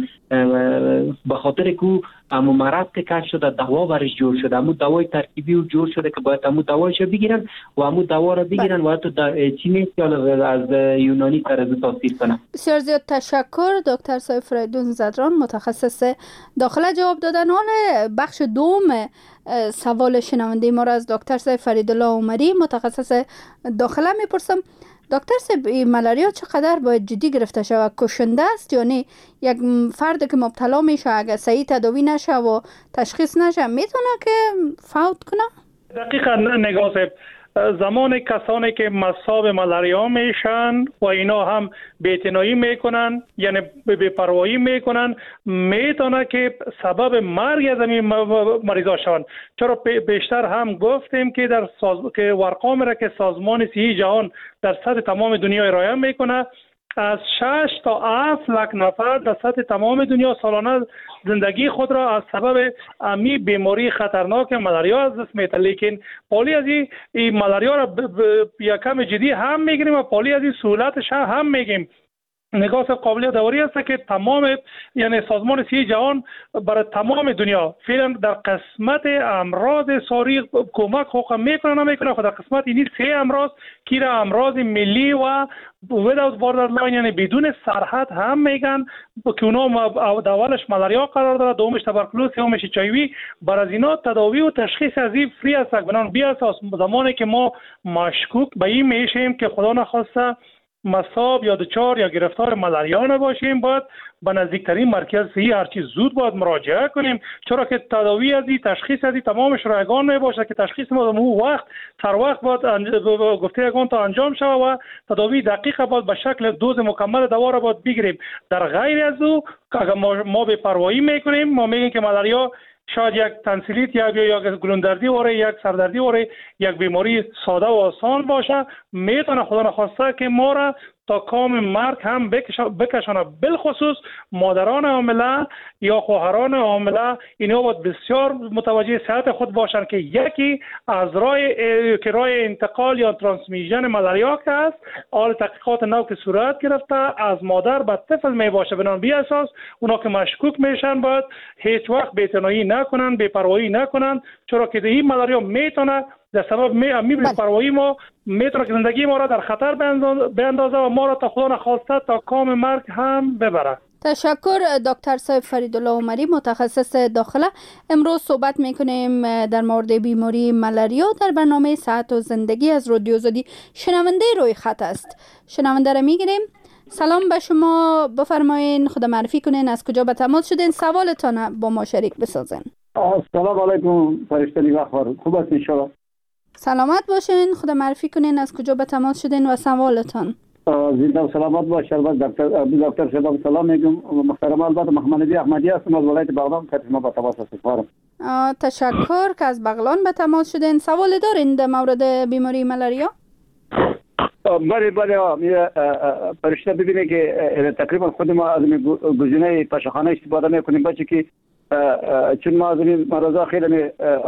به خاطر که امو مرض که کش شده دوا برش جور شده، امو دوای ترکیبی و جور شده که باید امو دوایش بگیرن و امو دوا رو بگیرن و حتی چی نیست که از یونانی تر از تاثیر کنه. بسیار زیاد تشکر دکتر صاحب فریدون زدران متخصص داخله جواب دادن. حال بخش دوم سوال شنونده ما را از دکتر صاحب فریدالله عمری متخصص داخله میپرسم. دکتر صاحب ملاریا چقدر باید جدی گرفته شود؟ کشنده است یا نه؟ یک فرد که مبتلا میشه اگر صحیح تداوی نشه و تشخیص نشه میتونه که فوت کنه؟ دقیقاً نگاه صاحب، زمان کسانی که مصاب ملاریا میشن و اینا هم بی‌اعتنایی میکنن یعنی بی‌پروایی میکنن میتونه که سبب مرگ از این مریضا شون. چرا بیشتر هم گفتیم که در ساز... که ارقام را که سازمان صحی جهان در سطح تمام دنیا ارائه میکنه از شش تا هفت لک نفر در سطح تمام دنیا سالانه زندگی خود را از سبب امی بیماری خطرناک ملاریا از دست میدن. لیکن پالی از این ملاریا را یکم جدی هم میگیریم و پالی از این سهولتش هم میگیم. نگاه قابل دوری است که تمام یعنی سازمان صحی جهان برای تمام دنیا فعلا در قسمت امراض ساری کمک حقوق میکنه نمیکنه خود در قسمت این سه امراض که را امراض ملی و without borderline یعنی بدون سرحد هم میگن که اونا اولش ملاریا قرار داره، دومش تبرکلوز، سومش اچ آی وی. بر از اینا تداوی و تشخیص از این فری است. بنان بی اساس زمانی که ما مشکوک به این میشیم که خدا نخواسته مصاب یا دچار یا گرفتار ملاریا نباشیم باید به نزدیکترین مرکز صحی هرچی زود باید مراجعه کنیم، چرا که تداوی از این تشخیص از این تمامش رایگان میباشه که تشخیص ما در اون وقت سر وقت باید گفته یگان تا انجام شود و تداوی دقیق باید به شکل دوز مکمل دوا را باید بگیریم. در غیر از او اگر ما, ما به پروایی میکنیم ما میگیم که ملاریا شاید یک تنسیلیت یا یک گلوندردی واره یک سردردی واره یک بیماری ساده و آسان باشه میتونه خدا نخواسته که ما را تا کام مرگ هم بکشانه. بالخصوص مادران حامله یا خواهران حامله اینا باید بسیار متوجه صحت خود باشن که یکی از راه که راه انتقال یا ترانسمیشن ملاریا که است آل تحقیقات نو که صورت گرفته از مادر به طفل می باشه. بنابراین بی اساس اونا که مشکوک میشن باید هیچ وقت بی‌اعتنایی نکنن، بی‌پروایی نکنن، چرا که این ملاریا میتونه در سبب می امی بی‌پروایی ما میتونه که زندگی ما را در خطر بیندازه و ما را تا خدا نخواسته تا کام مرگ هم ببره. تشکر دکتر صاحب فریدالله عمری متخصص داخله. امروز صحبت میکنیم در مورد بیماری ملاریا در برنامه صحت و زندگی از رادیو آزادی. شنونده روی خط است، شنونده را میگیریم. سلام به شما، بفرمایین خود معرفی کنین، از کجا به تماس شدین، سوالتان با ما شریک بسازین. سلام علیکم فرشته نگهدار، خوب هستین شما؟ سلامت باشین، خود معرفی کنین از کجا به تماس شدین و سوالتان. زنده و سلامت باش. البته دکتر دکتر شباب سلام میگم. محترم البته محمد نبی احمدی هستم از ولایت بغلان که شما به تماس هستید. تشکر که از بغلان به تماس شدین. سوال دارین در مورد بیماری ملاریا؟ بله بله فرشته ببینید که تقریبا خود ما از گزینه پاشخانه استفاده میکنیم بچه که چون ما از این مرضا خیلی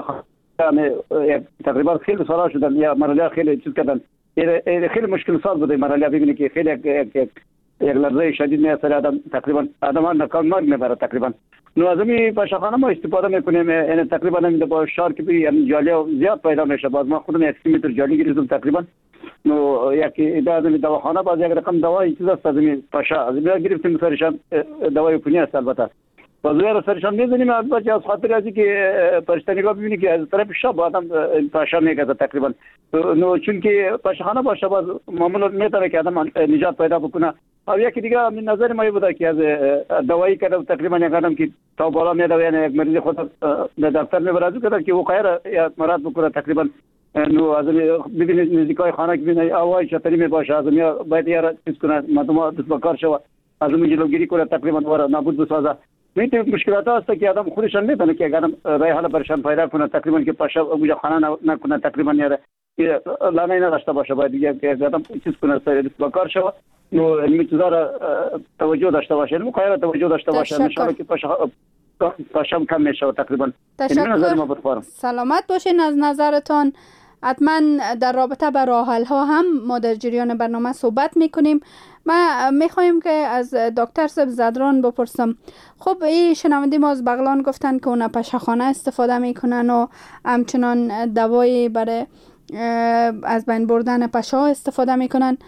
تقریبا خیلی سالا شدن یا مرحله خیلی چیز کردن خیلی مشکل ساز بوده مرحله. ببینید که خیلی یک لرزه شدید میاثر آدم تقریبا آدم نکان مرگ میبره تقریبا. نو از این پاشخانه ما استفاده میکنیم یعنی تقریبا همین با شار که یعنی جالی زیاد پیدا میشه. باز ما خودم یک متر جالی گرفتم تقریبا. نو یک اداره دواخانه باز یک رقم دوای چیز است از این پاشا از این گرفتیم سرشان دوای پونی است البته باز ویر سرشان میزنیم البته از خاطر ازی که پرستانیگاه ببینید که از طرف شب آدم پاشا میگذه تقریبا. نو چون که پاشخانه باشه باز معمولا میتونه که آدم نجات پیدا بکنه. او یکی دیگه من نظر ما بوده که از دوایی کردم تقریبا یک آدم که تا بالا میاد یعنی یک مریض خود به دفتر میبره کردن که وقایع یا مراد بکنه تقریبا. نو از ببینید نزدیکای خانه که ببینید آوای چطوری میباشه از میاد باید یارا چیز کنه مردم دست بکار شود از اون جلوگیری کنه تقریبا وارا نابود بسازه. این مشکلات هست که آدم خودش نمیتونه که اگر راه حل برشان پیدا کنه تقریبا که پاشا اونجا خانه نکنه تقریبا یاره لانه نداشته باشه باید یک آدم چیز کنه با کار شو نو این چیزا توجه داشته باشه مقایر توجه داشته باشه ان شاء الله که پاشا پاشم کم میشه تقریبا. تشکر. سلامت باشین. از نظرتان حتما در رابطه با راه حل ها هم ما در جریان برنامه صحبت میکنیم. ما میخوایم که از دکتر صاحب زدران بپرسم. خب این شنونده ما از بغلان گفتن که اونا پشخانه استفاده میکنن و همچنان دوایی برای از بین بردن پشا استفاده میکنن.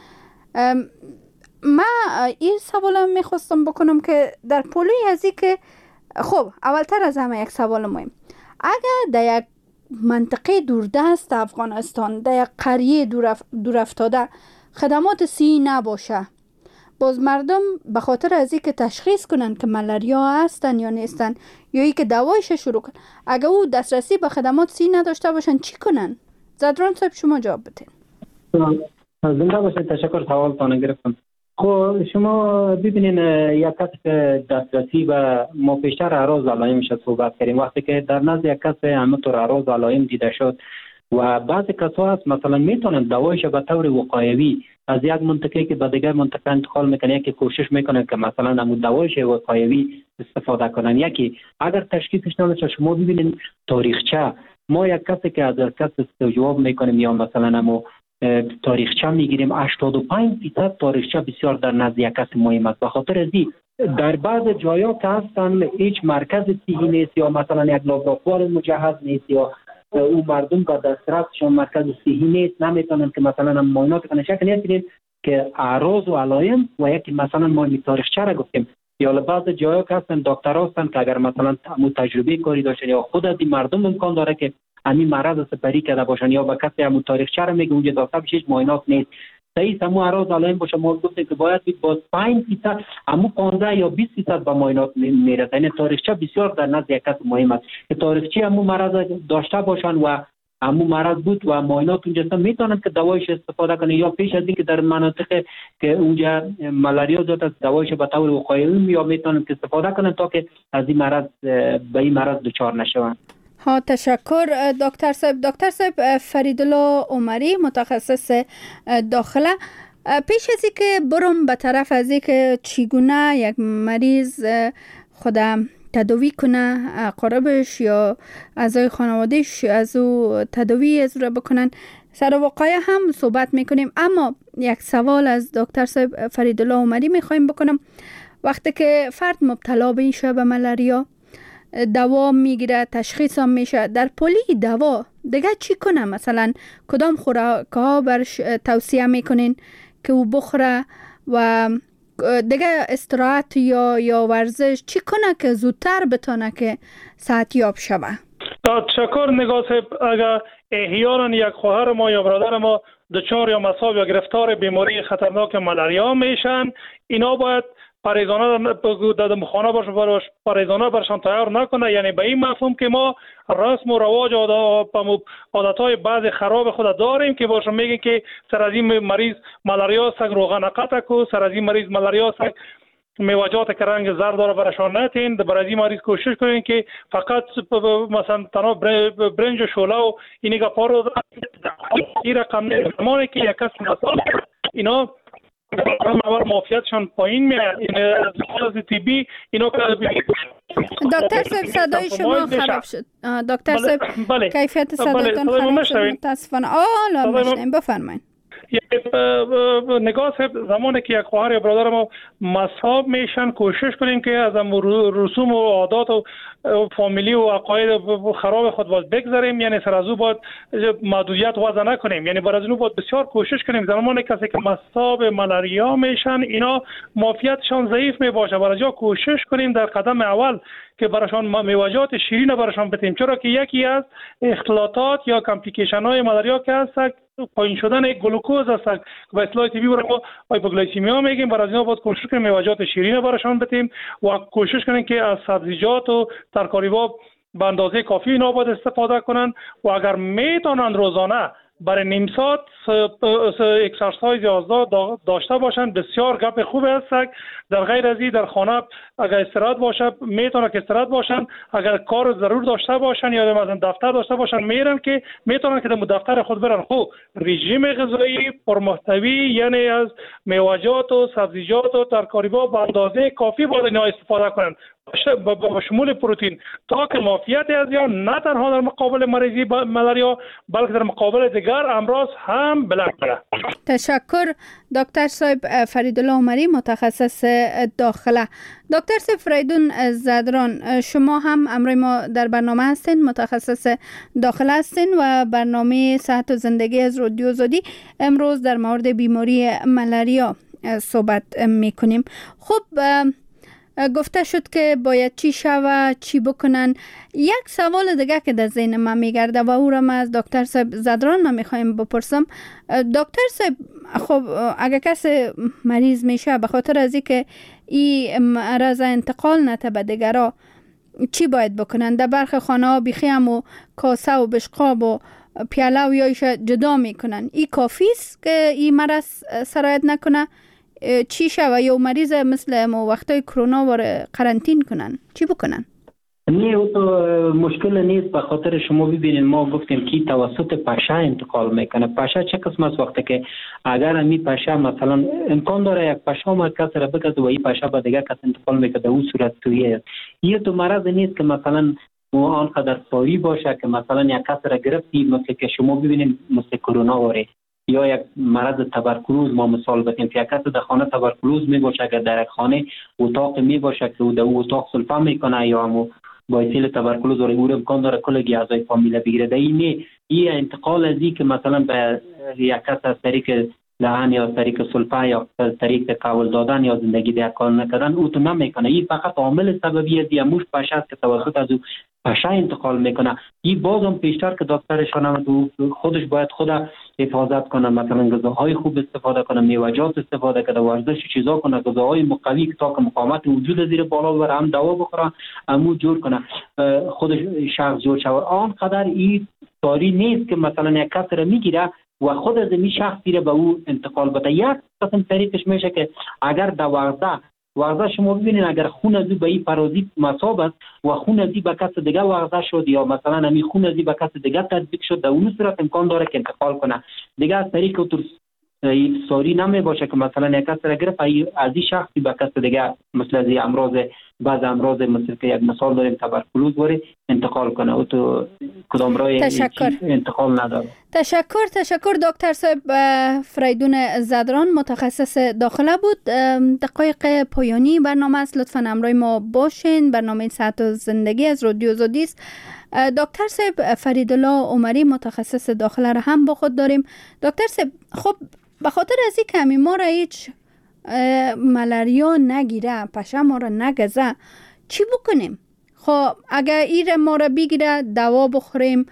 ما این سوال میخواستم بکنم که در پولوی ازی که خب اولتر از همه یک سوال مهم، اگر در یک منطقه دوردست افغانستان در یک قریه دور افتاده خدمات صحی نباشه، باز مردم به خاطر از این که تشخیص کنن که ملاریا هستن یا نیستن یا ای که دوایش شروع کنن، اگر او دسترسی به خدمات صحی نداشته باشن چی کنن؟ زدران صاحب شما جواب بدین. زنده باشید. تشکر. سوالتان گرفتم. خب شما ببینین یک کس که دسترسی و ما پیشتر اعراض و علائمش صحبت کردیم، وقتی که در نزد یک کس همینطور اعراض و علائم دیده شد و بعضی کسا هست مثلا میتونن دوایش به طور وقایوی از یک منطقه که به دیگر منطقه انتقال میکنن، یکی کوشش میکنن که مثلا همون دوایش وقایوی استفاده کنن. یکی اگر تشخیصش نشه شما ببینین تاریخچه، ما یک کسی که از کس استجواب میکنیم یا مثلا همون تاریخچه میگیریم، هشتاد و پنج درصد تاریخچه بسیار در نزد یک کس مهم است. به خاطر ازی در بعض جایا که هستن هیچ مرکز صحی نیست یا مثلا یک لابراتوار مجهز نیست یا او مردم با دسترسشون مرکز صحی نیست، نمیتونن که مثلا هم معاینات کنن. شک نیستین که اعراض و علائم و یکی مثلا ما تاریخچه را گفتیم یا بعض جایا که هستن دکترها هستن که اگر مثلا تجربه کاری داشتن یا خود از مردم امکان داره که همین مرض سپری کرده باشن یا با کسی همون تاریخچه رو میگه اونجا دکتر بشه معاینات نیست صحیح همون اعراض علائم باشه، ما گفتیم که باید بید باز پنج درصد همون پانزده یا بیست درصد به معاینات میرسه. یعنی تاریخچه بسیار در نزد یک کس مهم است که تاریخچه همون مرض داشته باشن و همون مرض بود و معاینات اونجا میتونن که دوایش استفاده کنن یا پیش از اینکه در مناطق که اونجا ملاریا زیاد است دوایش به طور وقایوی یا میتونن که استفاده کنن تا که از این مرض به این مرض دچار نشوند. ها تشکر دکتر صاحب. دکتر صاحب فریدالله عمری متخصص داخله، پیش از این که برم به طرف از این که چگونه یک مریض خود تداوی کنه، قربش یا اعضای خانوادهش از او تداوی از رو بکنن، سر واقعه هم صحبت میکنیم. اما یک سوال از دکتر صاحب فریدالله عمری میخوایم بکنم. وقتی که فرد مبتلا بشه به ملاریا دوا میگیره، تشخیص هم میشه، در پلی دوا دیگه چی کنه؟ مثلا کدام خوراک ها برش توصیه میکنین که او بخوره و دیگه استراحت یا یا ورزش چی کنه که زودتر بتونه که صحتیاب شوه؟ تشکر نگاه صاحب. اگر احیانا یک خواهر ما یا برادر ما دچار یا مصاب یا گرفتار بیماری خطرناک ملاریا میشن، اینا باید پریزانه در مخانه باشه باش پریزانه برشان تیار نکنه. یعنی به این مفهوم که ما رسم و رواج عادتهای بعض خراب خود داریم که باشون میگه که سر از این مریض ملاریا سگ روغن قطع کو، سر از این مریض ملاریا سگ میوجات که رنگ زرد داره برشان نتین، برای این مریض کوشش کنین که فقط مثلا تنها برنج و شوله و اینی که پارو این رقم زمانی که یک کس مثال اینا اول معافیتشان پایین میاد. این از طبی اینا که دکتر صاحب صدای شما خراب شد. دکتر صاحب کیفیت صدایتان خراب شد متاسفانه. آه لا بفرمایید. نگاه صاحب زمانی که یک خواهر یا برادر ما مصاب میشن کوشش کنیم که از رسوم و عادات و فامیلی و عقاید خراب خود باز بگذاریم. یعنی سر از او باید محدودیت وضع نکنیم. یعنی برای از او باید بسیار کوشش کنیم زمانی کسی که مصاب ملاریا میشن اینا معافیتشان ضعیف میباشه، برای از کوشش کنیم در قدم اول که براشان میوجات شیرین براشان بدیم، چرا که یکی از اختلاطات یا کامپلیکیشن های ملاریا که هست پایین شدن گلوکوز است که به اصطلاح طبی برای هایپوگلیسیمیا میگیم. برای از اینا باید کوشش کنیم میوجات شیرین براشان بدیم و کوشش کنیم که از سبزیجات و ترکاری‌ها به اندازه کافی اینا باید استفاده کنن و اگر میتونن روزانه برای نیم ساعت اکسرسایز آزاد داشته باشند. بسیار گپ خوب است. در غیر از این در خانه اگر استراحت باشه میتونه که استراحت باشن، اگر کار ضرور داشته باشن یا مثلا دفتر داشته باشن میرن که میتونن که در دفتر خود برن. خب رژیم غذایی پرمحتوی یعنی از میوه‌جات و سبزیجات و ترکاری‌ها به اندازه کافی باید اینا استفاده کنن با شمول پروتئین تا که معافیت از یا نه تنها در مقابل مریضی ملاریا بلکه در مقابل دیگر امراض هم بلند کنه. تشکر دکتر صاحب فریدالله عمری متخصص داخله. دکتر صاحب فریدون زدران، شما هم امروز ما در برنامه هستین، متخصص داخله هستین و برنامه صحت و زندگی از رادیو آزادی امروز در مورد بیماری ملاریا صحبت میکنیم. خب گفته شد که باید چی شوه، چی بکنن. یک سوال دیگه که در ذهن من میگرده و او را من از دکتر صاحب زدران من میخوایم بپرسم. دکتر صاحب، خب اگر کسی مریض میشه به خاطر از اینکه این مرض انتقال نته به دیگرا، چی باید بکنن؟ در برخی خانه ها بیخی هم و کاسه و بشقاب و پیاله و یایش جدا میکنن. این کافی است که این مرض سرایت نکنه؟ چی شوه یا مریض مثل ما وقتای کرونا واره قرنطین کنن؟ چی بکنن؟ نه او تو مشکل نیست. به خاطر شما ببینید ما گفتیم که توسط پشه انتقال میکنه. پشه چه قسم است؟ وقتی که اگر امی پشه مثلا امکان داره یک پشه ما کس را بگذاره و این پشه به دیگه کس انتقال میکنه، او صورت تویی است. یه تو مرض نیست که مثلا ما آنقدر ساری باشه که مثلا یک کس را گرفتی مثل که شما ببینید مثل کرونا واره یا یک مرض تبرکلوز ما مثال بزنیم که یک کس در خانه تبرکلوز می باشه که در یک خانه اتاق می باشه که او در اتاق سلفه میکنه یا همو باعث تبرکلوز و او امکان داره کل اعضای فامیل بگیره. در این نه این انتقال از این که مثلا به یک کس از طریق لحن یا طریق سلفه یا طریق قول دادن یا زندگی در کار نکردن او تو نمیکنه. این فقط عامل سببی از موش پشه است که توسط از او پشه انتقال میکنه. این باز هم پیشتر که دکترشان هم خودش باید خود حفاظت کنه، مثلا غذاهای خوب استفاده کنه، میوه‌جات استفاده کنه، ورزش چیزا کنه، غذاهای مقوی که تا که مقاومت وجود زیر بالا ببره، هم دوا بخوره، همو جور کنه خودش شخص جور شود. آنقدر این ساری نیست که مثلا یک کس را میگیره و خود از این شخص دیره به او انتقال بده. یک قسم طریقش میشه که اگر در ورزه ورزه شما ببینید اگر خون ازی به این پارازیت مصاب است و خون ازی به کس دیگه ورزه شد یا مثلا همین خون ازی به کس دیگه تطبیق شد، در اون صورت امکان داره که انتقال کنه. دیگه از طریق تو ساری نمی باشه که مثلا یک کس را گرفت از این شخصی به کس دیگه مثل از این امراض بعض امراض مثل که یک مثال داریم تبرکلوز واره انتقال کنه او تو کدام راه انتقال نداره. تشکر تشکر دکتر صاحب فریدون زدران متخصص داخله بود. دقایق پایانی برنامه است، لطفا همراه ما باشین. برنامه صحت و زندگی از رادیو آزادی است. دکتر صاحب فریدالله عمری متخصص داخله را هم با خود داریم. دکتر صاحب، خب به خاطر از این که ما را هیچ ملاریا نگیره، پشه ما را نگزه، چی بکنیم؟ خب اگر این ما را بگیره دوا بخوریم،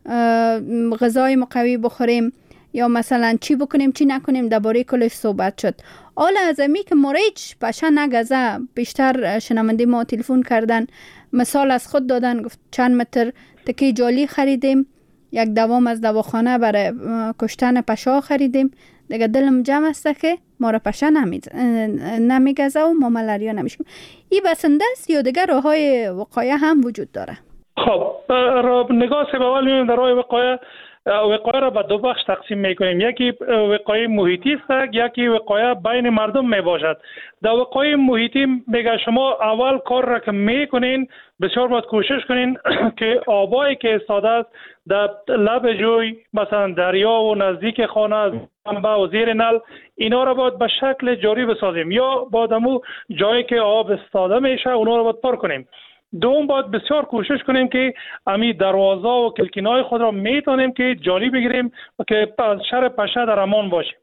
غذای مقوی بخوریم یا مثلا چی بکنیم چی نکنیم درباره کلش صحبت شد. حالا از امی که ما را هیچ پشه نگزه، بیشتر شنونده ما تلفن کردن مثال از خود دادن، گفت چند متر تکی جالی خریدیم، یک دوام از دواخانه برای کشتن پشه خریدیم، دیگه دلم جمع است که ما را پشه نمیگزه و ما ملاریا نمیشیم. این بسنده است یا دیگه راه های وقایه هم وجود داره؟ خب نگاه سه اول می‌بینیم در راه وقایه وقایه را به دو بخش تقسیم میکنیم. یکی وقایه محیطی است، یکی وقایه بین مردم می باشد. در وقایه محیطی میگه شما اول کار را که میکنین بسیار باید کوشش کنین که آبایی که استاده است در لب جوی مثلا دریا و نزدیک خانه منبع و زیر نل اینا را باید به شکل جاری بسازیم یا باید همون جایی که آب استاده میشه اونا را باید پر کنیم. دوم باید بسیار کوشش کنیم که امی دروازه و کلکینای خود را میتونیم که جاری بگیریم و که از شر پشه در امان باشیم.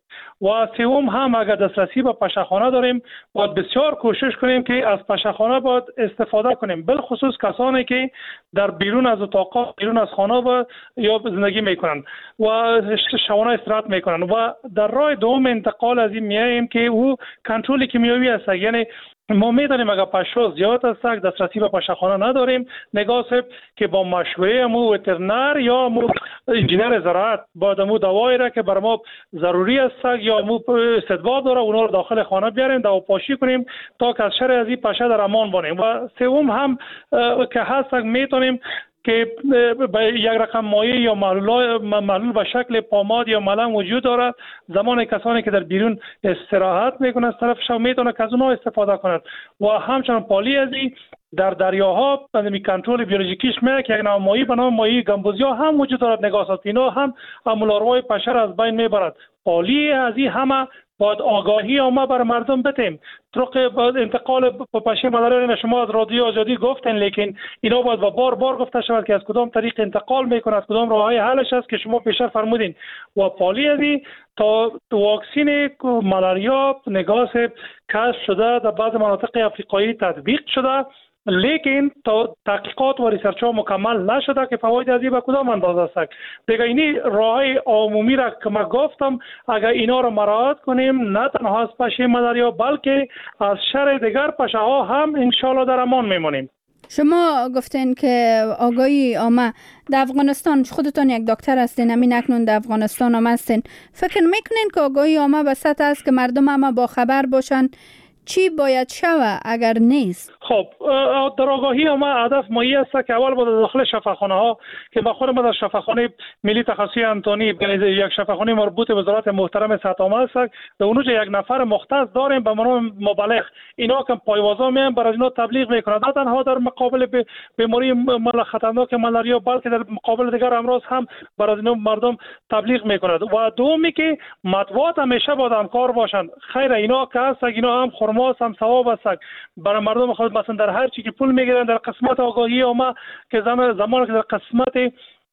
و سوم هم اگر دسترسی به پشخانه داریم باید بسیار کوشش کنیم که از پشخانه باید استفاده کنیم، بالخصوص کسانی که در بیرون از اتاق بیرون از خانه و یا زندگی میکنن و شبانه استراحت میکنن. و در راه دوم انتقال از این میایم که او کنترل کیمیایی است، یعنی ما میدانیم اگر پشو زیاد است دسترسی به پشخانه نداریم، نگاه است که با مشوره مو وترنر یا مو انجینر زراعت باید مو دوایی را که بر ما ضروری است یا مو استدباب داره اونا رو داخل خانه بیاریم دوا پاشی کنیم تا که از شر از این پشه در امان باشیم. و سوم هم که هست میتونیم که به یک رقم مایع یا محلول به شکل پاماد یا ملم وجود دارد، زمان کسانی که در بیرون استراحت میکنند از طرف شب میتونه که از اونها استفاده کند. و همچنان پالی از این در دریاها می کنترل بیولوژیکیش میگه که یک نوع مایع به نام مایع گمبوزیا هم وجود دارد، نگاه اینا هم امولاروای پشه از بین میبرد. پالی از این همه باید آگاهی ما بر مردم بدیم. طرق انتقال پشه ملاریا شما از رادیو آزادی گفتن، لیکن اینا باید با بار بار گفته شود که از کدام طریق انتقال میکنه، از کدام راههای حلش است که شما پیش فرمودین. و پالی ازی تا واکسین ملاریا نگاه کشف شده در بعض مناطق افریقایی تطبیق شده، لیکن تا تحقیقات و ریسرچ ها مکمل نشده که فواید از این به کدام اندازه است. دیگه اینی راههای عمومی را که من گفتم اگر اینا را مراعات کنیم نه تنها از پشه ملاریا بلکه از شر دیگر پشه ها هم انشالله در امان میمونیم. شما گفتین که آگاهی عامه در افغانستان، خودتان یک دکتر هستین، همین اکنون در افغانستان هم هستین، فکر میکنین که آگاهی عامه به سطح است که مردم همه با خبر باشن؟ چی باید شود اگر نیست؟ خب در آگاهی ما هدف مایی است که اول با داخل شفاخانه ها که با خود ما در شفاخانه ملی تخصصی انتونی یک شفاخانه مربوط به وزارت محترم صحت عامه است، در اونجا یک نفر مختص داریم به نام مبلغ. اینا که پایوازا میان برای اینا تبلیغ میکنند، نه تنها در مقابل بیماری خطرناک ملاریا بلکه در مقابل دیگر امراض هم برای اینا مردم تبلیغ میکنند. و دومی که مطبوعات همیشه باید همکار باشند. خیر اینا که هست اینا هم خرما هم ثواب است برای مردم خود، مثلا در هر چی که پول میگیرن در قسمت آگاهی عامه که زمان زمانی که در قسمت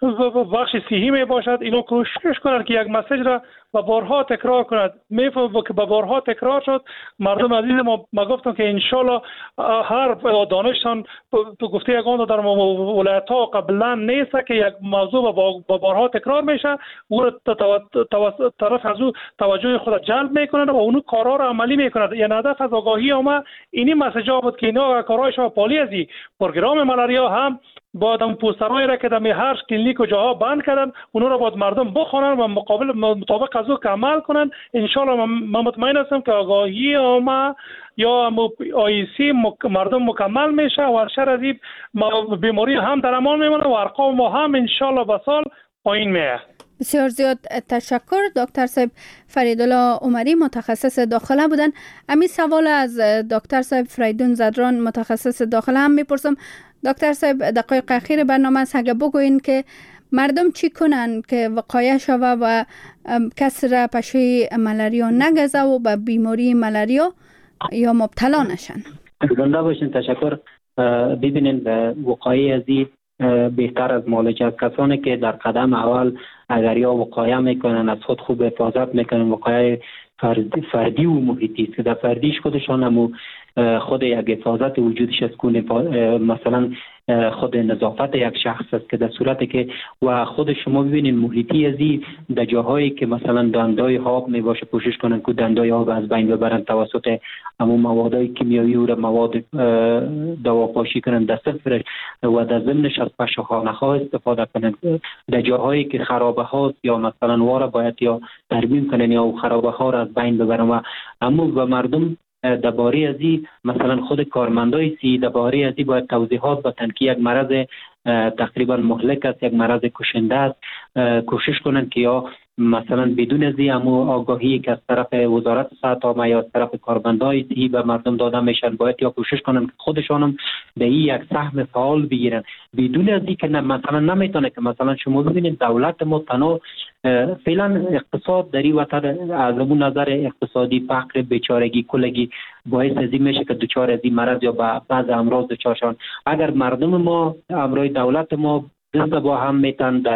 بخش صحی می باشد اینا کوشش کنند که یک مسیج را با بارها تکرار کند. میفهمم که با بارها تکرار شد مردم عزیز ما ما گفتم که ان شاء الله هر دانشان تو گفته یگان در ولایت ها قبلا نیست که یک موضوع با بارها تکرار میشه او را طرف از او توجه خود جلب میکنند و اونو کارا را عملی میکنند. یعنی هدف از آگاهی عامه اینی مسیج ها بود که اینا کارایش و پالی ازی پروگرام ملاریا هم باید هم پوسترهایی را که در هر کلینیک و جاها بند کردن اونا را باید مردم بخونن و مقابل مطابق از او عمل کنن. انشالله من مطمئن هستم که آگاهی عامه یا آی سی مردم مکمل میشه و شر از این بیماری هم در امان میمونه و ارقام ما هم انشالله به سال پایین میه. بسیار زیاد تشکر. دکتر صاحب فریدالله عمری متخصص داخله بودن. امی سوال از دکتر صاحب فریدون زدران متخصص داخله هم میپرسم. دکتر صاحب دقایق اخیر برنامه است، اگه بگوین که مردم چی کنن که وقایه شوه و کسی را پشه ملاریا نگزه و به بیماری ملاریا یا مبتلا نشن؟ زنده باشین. تشکر. ببینین وقایه از این بهتر از معالجه. از کسانی که در قدم اول اگر یا وقایه میکنن از خود خوب حفاظت میکنن، وقایه فردی, فردی و محیطی است که در فردیش خودشان هم خود یک حفاظت وجودش است که مثلا خود نظافت یک شخص است که در صورتی که و خود شما ببینید محیطی ازی در جاهایی که مثلا دندای آب می باشه کوشش کنن که دندای آب از بین ببرن توسط همون موادهای کیمیایی و مواد دواپاشی کنن در صفرش و در ضمنش از پشه‌خانه ها استفاده کنن. در جاهایی که خرابه ها یا مثلا واره باید یا ترمیم کنن یا خرابه ها را از بین ببرن. و اما و مردم درباره ازی مثلا خود کارمندای سی درباره ازی باید توضیحات بدن که یک مرض تقریبا مهلک است، یک مرض کشنده است، کوشش کنن که یا مثلا بدون ازی همو آگاهی که از طرف وزارت صحت عامه یا از طرف کارمندای سی به مردم داده میشن باید یا کوشش کنن که خودشانم به این یک سهم فعال بگیرن بدون ازی که مثلا نمیتونه که مثلا شما ببینید دولت ما تنها فعلا اقتصاد در این وطن از اون نظر اقتصادی فقر بیچارگی کلگی باعث ازی میشه که دچار ازی مرض یا بعض امراض دچار شون. اگر مردم ما امرای دولت ما دست با هم میتن در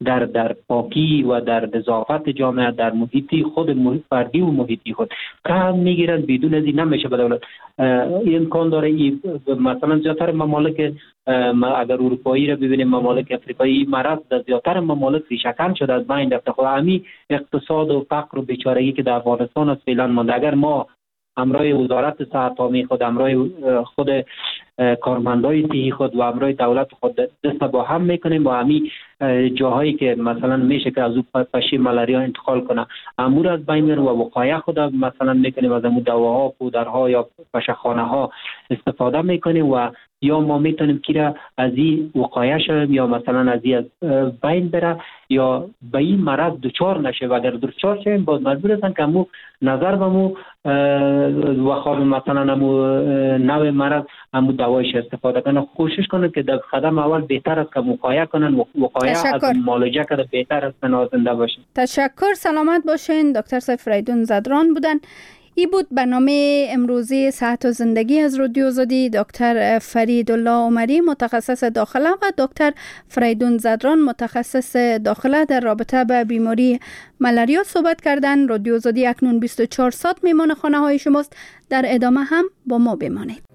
در در پاکی و در نظافت جامعه، در محیطی خود محیط فردی و محیطی خود کم میگیرن. بدون از این نمیشه به دولت امکان داره. ای مثلا زیادتر ممالک اگر اروپایی را ببینیم، ممالک افریقایی، مرض در زیادتر ممالک ریشه‌کن شده، از بین رفته. خب همین اقتصاد و فقر و بیچارگی که در افغانستان است فعلا مانده، اگر ما همراه وزارت صحت عامه خود، همراه خود کارمندای صحی خود و همراه دولت خود دست با هم میکنیم، با همین جاهایی که مثلا میشه که از او پشه ملاریا انتقال کنه امور از بین میره و وقایع خود مثلا میکنیم، از امور دواها، پودرها یا پشه‌خانه ها استفاده میکنیم و یا ما میتونیم که از این وقایع شویم یا مثلا از این از بین بره یا به این مرض دچار نشه. و اگر دچار شویم باز مجبور هستن که مو نظر بمو و خواب مثلا امو نوع مرض امو دوایش استفاده کنن. کوشش کنن که در قدم اول بهتر است که وقایع کنن، وقایع از معالجه کرده بهتر است که زنده باشن. تشکر، سلامت باشین. دکتر سید فریدون زدران بودن. ای بود برنامه امروزی صحت و زندگی از رادیو آزادی. دکتر فریدالله عمری متخصص داخله و دکتر فریدون زدران متخصص داخله در رابطه با بیماری ملاریا صحبت کردن. رادیو آزادی اکنون بیست و چهار ساعت میمان خانه های شماست. در ادامه هم با ما بمانید.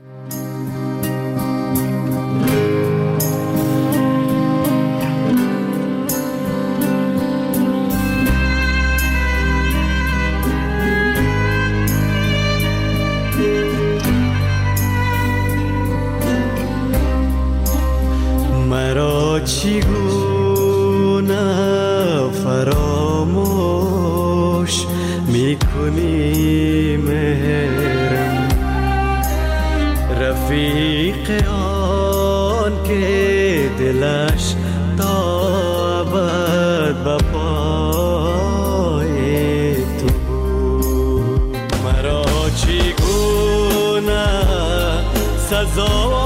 مرا چگونه فراموش میکنی مهرم، رفیق آن که دلش تا ابد به پای تو بود. مرا چگونه سزا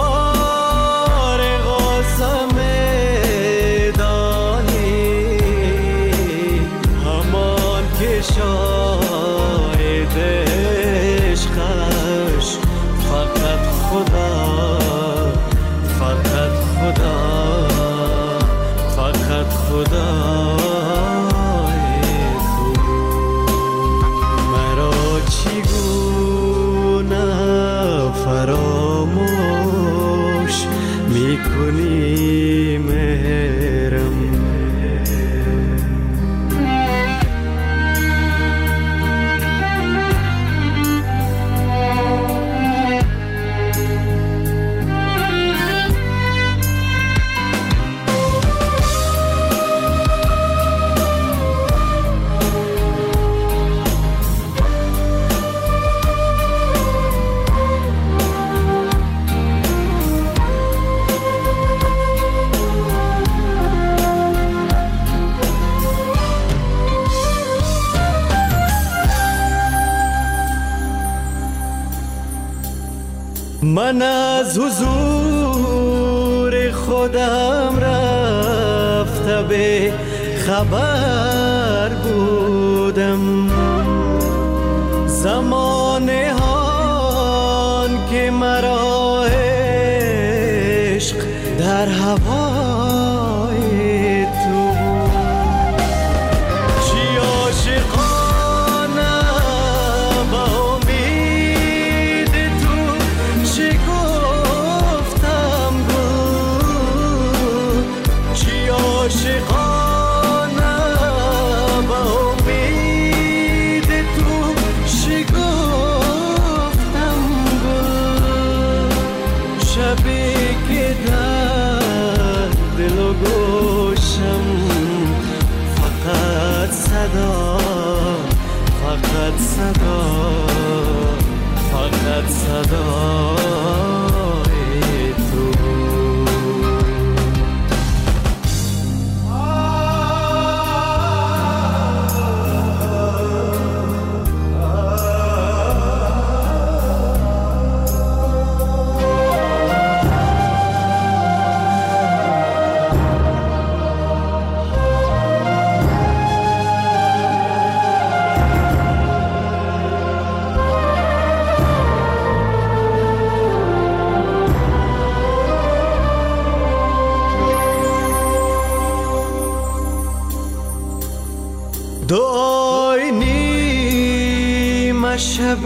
من از حضور خودم رفته به خبر بودم، زمانه هان که مرا عشق در هوای تو چی عاشقانه با امید تو چی گفتم گو چی عاشقانه با امید تو چی گفتم گو شبی که در دل و گوشم فقط صدا فقط صدا فقط صدای تو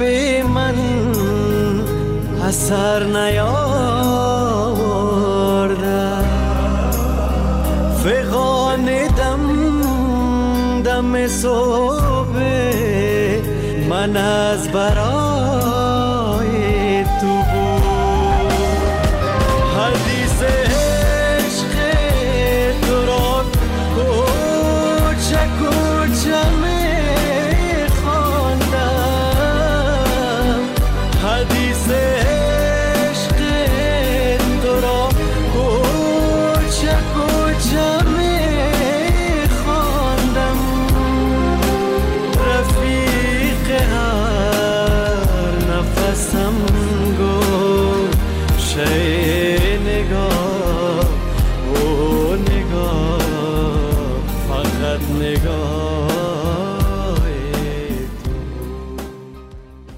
من اثر نیاورده فغان دم دم صبح من از برای